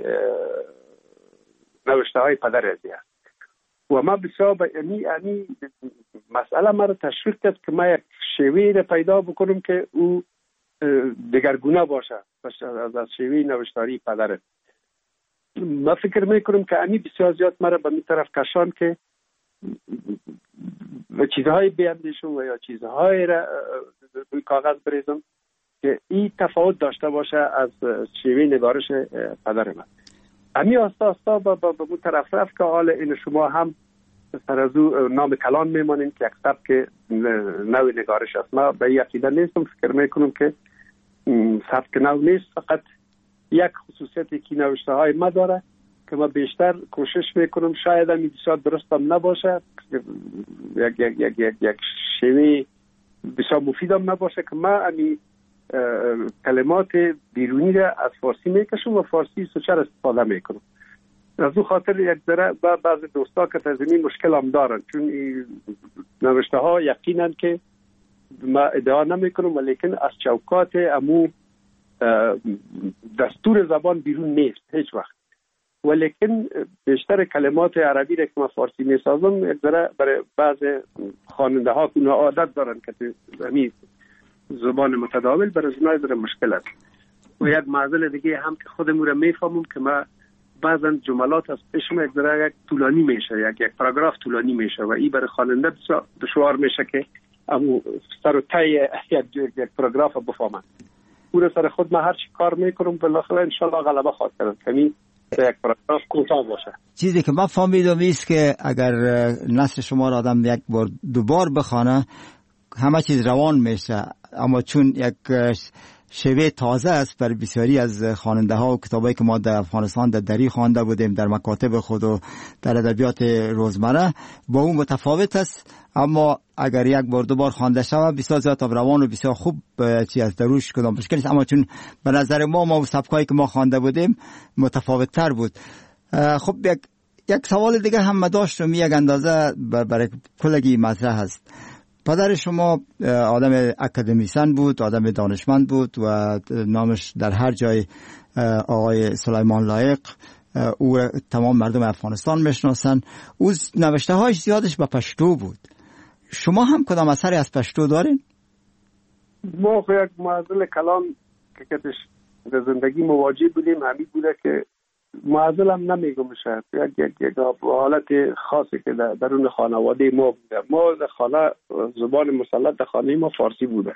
نوشته های پدر ازی هست. و ما بسیار به امی امی مسئله ما رو تشویق کرد که ما یک شیوه رو پیدا بکنم که او دگرگونه باشه از شیوه نوشتاری پدر. ما فکر میکنم که امی بسیار زیاد مرا به می طرف کشان که چیزهای بیندیشم و یا چیزهای را روی کاغذ بریزم که این تفاوت داشته باشه از شیوه نگارش پدر من. امی آستا آستا به مو طرف رفت که حال این شما هم سر از او نام کلان میمانیم که یک سبک نوی نگارش است. ما به یقیده نیستم، فکر میکنم که سبک نو نیست، فقط یک خصوصیتی که نوشته های ما داره که ما بیشتر کوشش میکنم شاید هم بسیار درست هم نباشه، یک یک یک یک یک شیوه بسیار مفید هم نباشه که ما امی کلمات بیرونی را از فارسی میکشم و فارسی سوچر استفاده میکنم. از او خاطر یک ذره بعض دوستا که تزمین مشکل هم دارن، چون نوشته ها یقینا که ما ادعا نمیکنم ولیکن از چوکات امو دستور زبان بیرون نیست هیچ وقت، ولیکن بیشتر کلمات عربی را که ما فارسی میسازم یک ذره برای بعض خواننده ها که عادت دارن که همین زبان متداول برای اونها ذره مشکل است. و یک معضل دیگه هم که خودمون را میفهمم که ما بعضا جملات از پیشم یک ذره یک طولانی میشه، یک یک پاراگراف طولانی میشه و این برای خواننده بسیار دشوار میشه که امو سر و ته یک یک پاراگراف بفهمن. پور سر خود ما هر چی کار میکنم بالاخره ان شاء الله غلبه خواهد کرد، یعنی یک پاراگراف کوتاه باشه. چیزی که من فهمیدم است که اگر نثر شما را آدم یک بار دوبار بخونه همه چیز روان میشه، اما چون یک شیوه تازه است بر بسیاری از خواننده ها و کتابایی که ما در افغانستان در دری خوانده بودیم در مکاتب خود و در ادبیات روزمره با اون متفاوت است، اما اگر یک بار دو بار خوانده شود بسیار زیاد روان و بسیار خوب چی از دروش کدام مشکل نیست، اما چون به نظر ما ما سبکایی که ما خوانده بودیم متفاوت تر بود. خب یک یک سوال دیگه هم داشتم، یک اندازه برای کلگی مطرح هست. پدر شما آدم اکادمیسن بود، آدم دانشمند بود و نامش در هر جای آقای سلیمان لایق، او تمام مردم افغانستان میشناسن. او نوشته هایش زیادش به پشتو بود. شما هم کدام اثری از پشتو دارین؟ ما یک معضل کلام که کتش در زندگی مواجه بودیم همین بوده که معضل هم نمیگم شاید یک یک یک حالت خاصی که در درون خانواده ما بوده. ما در خانه زبان مسلط در خانه ما فارسی بوده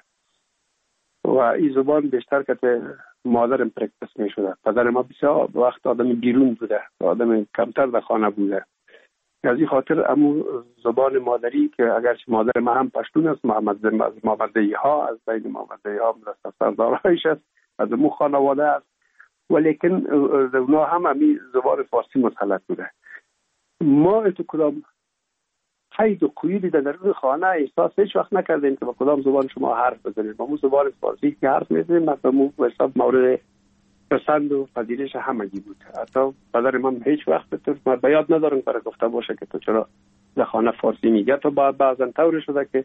و این زبان بیشتر که مادرم پرکتس می شده. پدر ما بسیار وقت آدم بیرون بوده، آدم کمتر در خانه بوده. از این خاطر امو زبان مادری که اگرچه مادر ما هم پشتون است، محمد محمدی ها از بین محمدی ها مدرسه سردارایش است، از امو خانواده است، ولیکن اونا هم همی زبان فارسی مسلط بوده. ما اتو کدام قید و قیودی در روی خانه احساس هیچ وقت نکردیم که با کدام زبان شما حرف بزنید. با مو زبان فارسی که حرف میزنیم مثلا مو حساب مورد پسند و پذیرش همگی بود. حتی پدر من هیچ وقت تو من بیاد ندارم برای گفته باشه که تو چرا در خانه فارسی میگه. تا بعضا طور شده که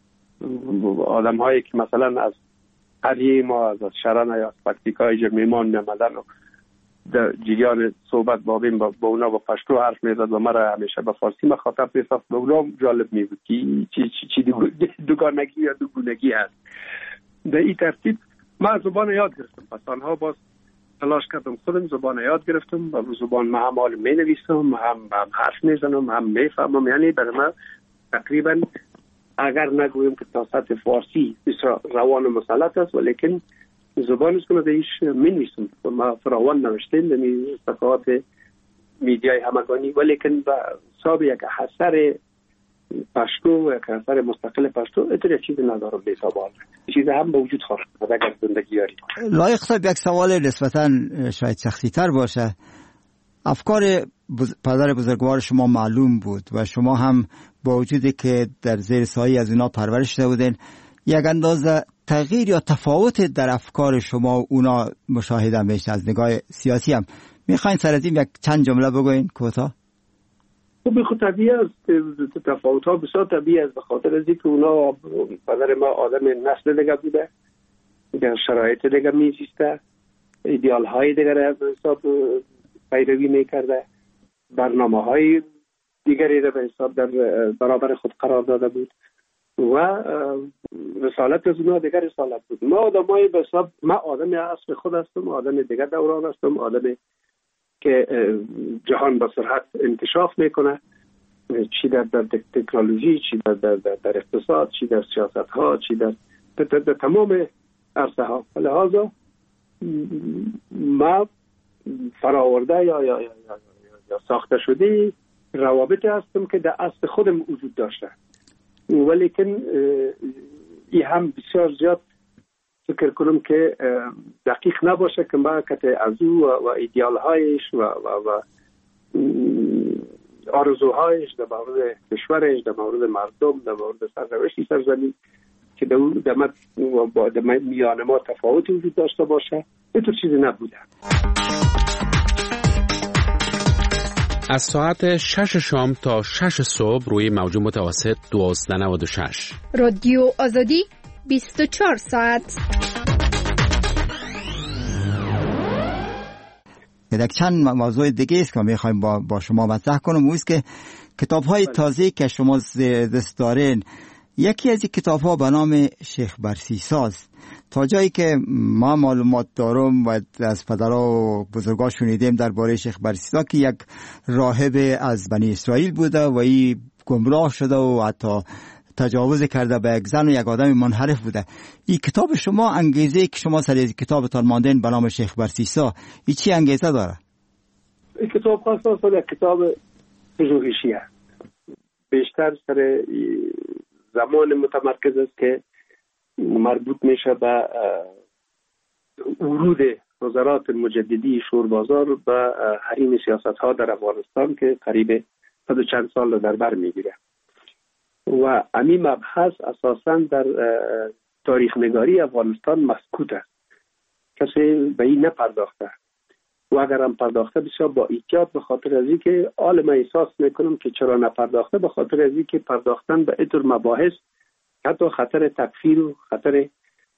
آدم هایی که مثلا از قریه ما از شرن یا از پکتیکای جرمیمان میامدن و در جریان صحبت با بین با, با اونا با پشتو حرف میزد و مرا همیشه با فارسی مخاطب میساخت. به اونا جالب میبود که چی چی دوگانگی یا دوگونگی هست. در این ترتیب من زبان یاد گرفتم. پس آنها باز تلاش کردم خودم زبان یاد گرفتم و زبان ما هم حال می نویسم، هم, هم حرف میزنم، هم میفهمم. یعنی برای من تقریبا اگر نگویم که تا سطح فارسی بسیار روان و مسلط است، ولیکن زبان است که من ایش می نویسم. ما فراوان نوشتیم دمی صفحات میدیای همگانی، ولیکن با حساب یک اثر پشتو یک اثر مستقل پشتو اتر چیزی ندارم به حساب آن چیزی هم به وجود خواهد اگر زندگی یاری. لایق صاحب یک سوال نسبتا شاید شخصی تر باشه. افکار بز... پدر بزرگوار شما معلوم بود و شما هم با وجودی که در زیر سایه از اونا پرورش شده بودین یک اندازه تغییر یا تفاوت در افکار شما و اونا مشاهده میشه. از نگاه سیاسی هم میخواین سر از این یک چند جمله بگوین کوتاه؟ خب خود طبیعی است، تفاوت ها بسیار طبیعی است، به خاطر از اینکه اونا پدر ما آدم نسل دیگه بوده، در شرایط دیگه میزیسته، ایدئال های دیگر از حساب پیروی میکرده، برنامه های دیگری را به حساب در برابر خود قرار داده بود و رسالت از اونا دیگر رسالت بود. ما آدمای به حساب ما آدم اصل خود هستم، آدم دیگر دوران هستم، آدم که جهان با سرعت انکشاف میکنه، چی در در تکنولوژی، چی در در, در, در اقتصاد، چی در سیاست ها، چی در, در, در, در تمام عرصه ها. لحاظا ما فراورده یا یا, یا, یا, یا ساخته شده روابطی هستم که در اصل خودم وجود داشته، ولیکن این هم بسیار زیاد فکر کنم که دقیق نباشه که ما کته از او و, و ایدیال هایش و, و, و آرزوهایش در مورد کشورش، در مورد مردم، در مورد سرنوشت سرزمین که در میان ما تفاوتی وجود داشته باشه، اینطور چیزی نبوده. از ساعت شش شام تا شش صبح روی موج متوسط دوازده نود و شش رادیو آزادی بیست و چهار ساعت. یک چند موضوع دیگه است که میخوایم با, با شما مطرح کنم، اوست که کتاب های تازه که شما دست دارین، یکی از این کتاب ها به نام شیخ برسیساست. تا جایی که ما معلومات دارم و از پدرها و بزرگا شنیدیم درباره شیخ برسیسا که یک راهب از بنی اسرائیل بوده و این گمراه شده و حتی تجاوز کرده به یک زن و یک آدم منحرف بوده. این کتاب شما، انگیزه که شما سر از کتابتان ماندین به نام شیخ برسیسا، این چی انگیزه داره؟ این کتاب خاص یک کتاب پژوهشی است، بیشتر سر زمان متمرکز است که مربوط میشه به ورود وزارات مجددی شوربازار به حریم سیاست ها در افغانستان که قریب صد و چند سال در بر میگیره و امی مبحث اساساً در تاریخ نگاری افغانستان مسکوت است، کسی به این نپرداخته و اگر هم پرداخته بسیار با احتیاط، به خاطر از اینکه حال من احساس میکنم که چرا نپرداخته، به خاطر از اینکه پرداختن به اینطور مباحث حتی خطر تکفیر و خطر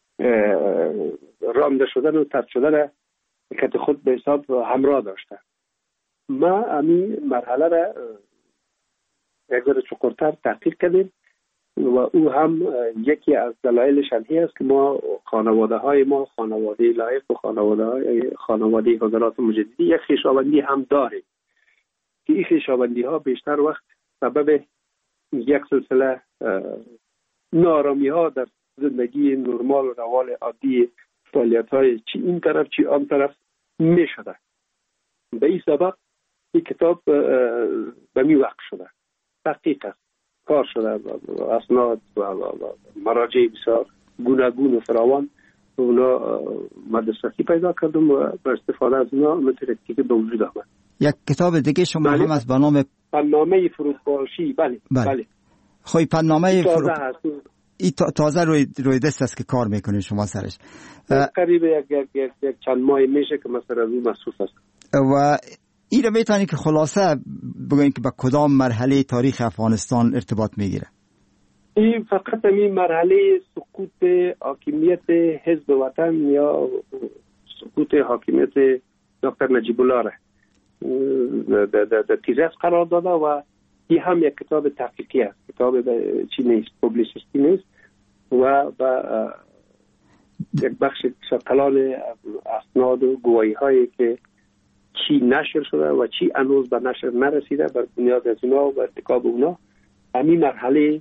رانده شدن و طرد شدن که خود به حساب همراه داشته. ما امی مرحله را یک ذره چقدرتر تحقیق کردیم و او هم یکی از دلایلش هی است که ما خانواده های ما خانواده لایق و خانواده های خانواده حضرات مجددی یک خویشاوندی هم داریم که این خویشاوندی ها بیشتر وقت سبب یک سلسله نارامی ها در زندگی نرمال و روال عادی فعالیت های چی این طرف چی آن طرف می شده. به این سبب این کتاب به می وقت شده، تحقیق است، کار شده، اسناد و مراجع بسیار گوناگون و فراوان اونا مدرستی پیدا کردم و با استفاده از اونا مترکتی به وجود آمد. یک کتاب دیگه شما هم از به نام پنامه فروپاشی. بله بله, بله. خوی پنامه تازه فرو... ای تازه روی, روی دست است که کار میکنید شما سرش؟ قریب یک, یک, یک, یک چند ماه میشه که مثلا روی مصروف است. و این رو میتونی که خلاصه بگوین که با کدام مرحله تاریخ افغانستان ارتباط میگیره؟ این فقط این مرحله سقوط حاکمیت حزب وطن یا سقوط حاکمیت دکتر نجیب الله را در تیزس قرار داده و این هم یک کتاب تحقیقی است، کتاب چی نیست، پوبلیسیستی نیست و با یک بخش کلان اسناد و گواهی هایی که چی نشر شده و چی هنوز به نشر نرسیده، بر بنیاد از اونا و ارتکاب اونا همین مرحله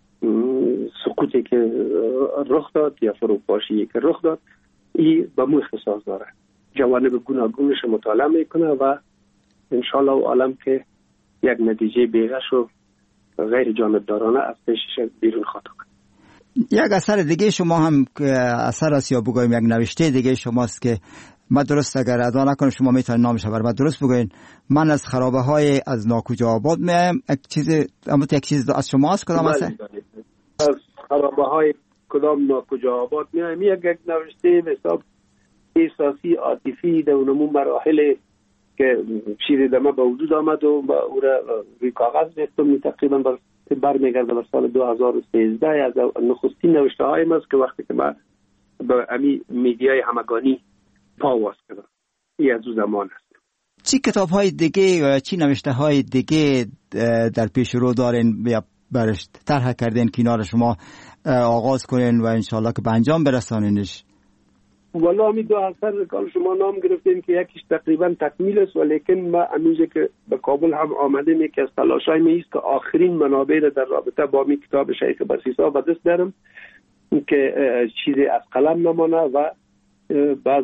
سقوطی که رخ داد یا فروپاشی که رخ داد این به مو اختصاص داره. جوانب گوناگونش مطالعه میکنه و انشالله عالم که یک نتیجه بیغش و غیر جانبدارانه از پیشش بیرون خواهد کنه. یک اثر دیگه شما هم اثر است یا بگویم یک نوشته دیگه شماست که من درست اگر ادا نکنم شما میتونید نامش بر من درست بگوین. من از خرابه های از ناکجا آباد میایم. یک چیز اما یک چیز از شما است کدام اثر؟ از خرابه های کدام ناکجا آباد میایم یک یک نوشته به حساب احساسی عاطفی در اونمون مراحل که شیر دمه به وجود آمد و با او را روی کاغذ ریختم. تقریبا برمیگرده به سال دو هزار و سیزده از نخستین نوشته هایم است که وقتی که من به امی میدیای همگانی پاواز کردم. این از او زمان است. چی کتاب های دیگه و چی نوشته های دیگه در پیش رو دارین یا برش طرح کردین کنار شما آغاز کنین و انشالله که به انجام برسانینش؟ والا امی دو اثر کال شما نام گرفتین که یکیش تقریبا تکمیل است، ولیکن ما امیجه که به کابل هم آمدیم یکی از تلاشای می است که آخرین منابع در رابطه با می کتاب شیخ بسیسا به دست دارم که چیزی از قلم نمانه و بعض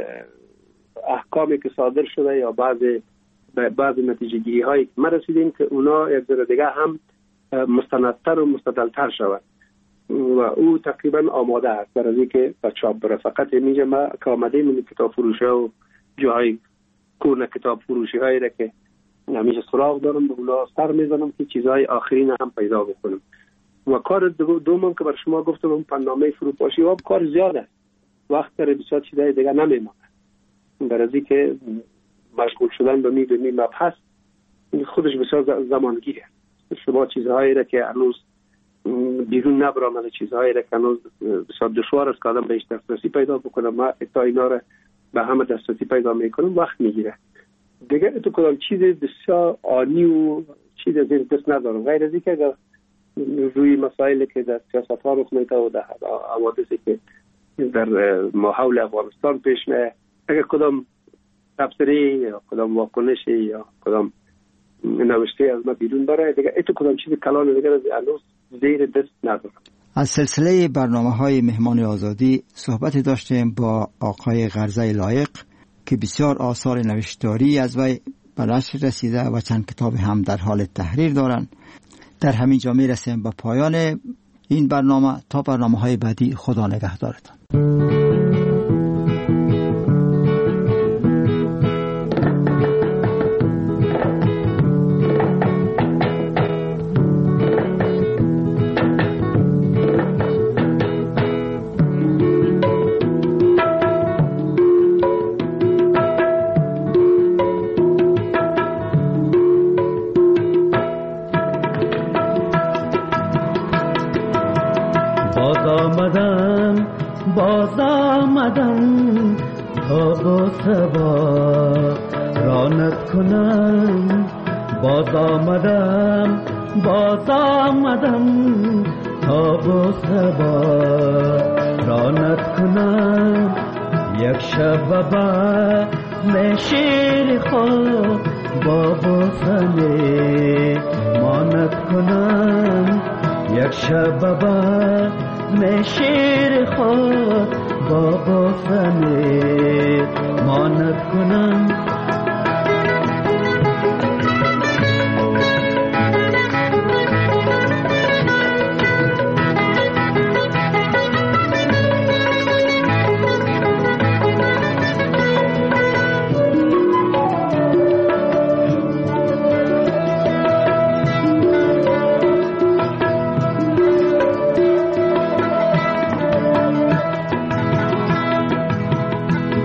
احکامی که صادر شده یا بعض بعض نتیجه گیری هایی که ما رسیدیم که اونا یک ذره دیگه هم مستندتر و مستدلتر شود و او تقریبا آماده است برای اینکه به چاپ بره. فقط اینجا ما که آمده من کتاب فروشی و جاهای کورن کتاب فروشی هایی را که همیشه سراغ دارم به اونا سر میزنم که چیزهای آخرین هم پیدا بکنم. و کار دوم که بر شما گفتم اون پنامه فروپاشی و کار زیاد است، وقت داره بسیار چیزهای دیگه نمیمونه برای اینکه مشغول شدن به می به می مبحث خودش بسیار زمانگیره. شما چیزهایی را که هنوز بیرون نبرآمده، چیزهایی را که هنوز بسیار دشوار است که آدم بهش دسترسی پیدا بکنه، ما تا اینا را به همه دسترسی پیدا میکنم وقت میگیره دیگه. تو کدام چیز بسیار آنی و چیز از این دست ندارم غیر از اینکه اگر روی مسائلی که در سیاست ها رخ میده و در حوادثی که در ماحول افغانستان پیش میاد اگر کدام تبصره یا کدام واکنشی یا کدام نوشته از ما بیرون بره دیگه ایتو کدام چیز کلان دیگه از هنوز زیر دست ندارم. از سلسله برنامه های مهمان آزادی صحبت داشتیم با آقای غرزه لایق که بسیار آثار نوشتاری از وی به نشر رسیده و چند کتاب هم در حال تحریر دارند. در همین جا می رسیم به پایان این برنامه. تا برنامه های بعدی خدا نگهدارتان.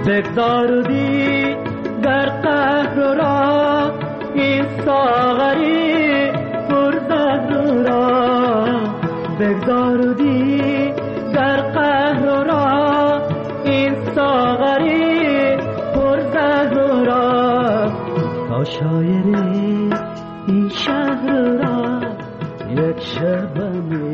بگذاردی در قهر را این ساغری پرزهر را، بگذاردی در قهر را این ساغری پرزهر را، تا شاعری این شهر را یک شب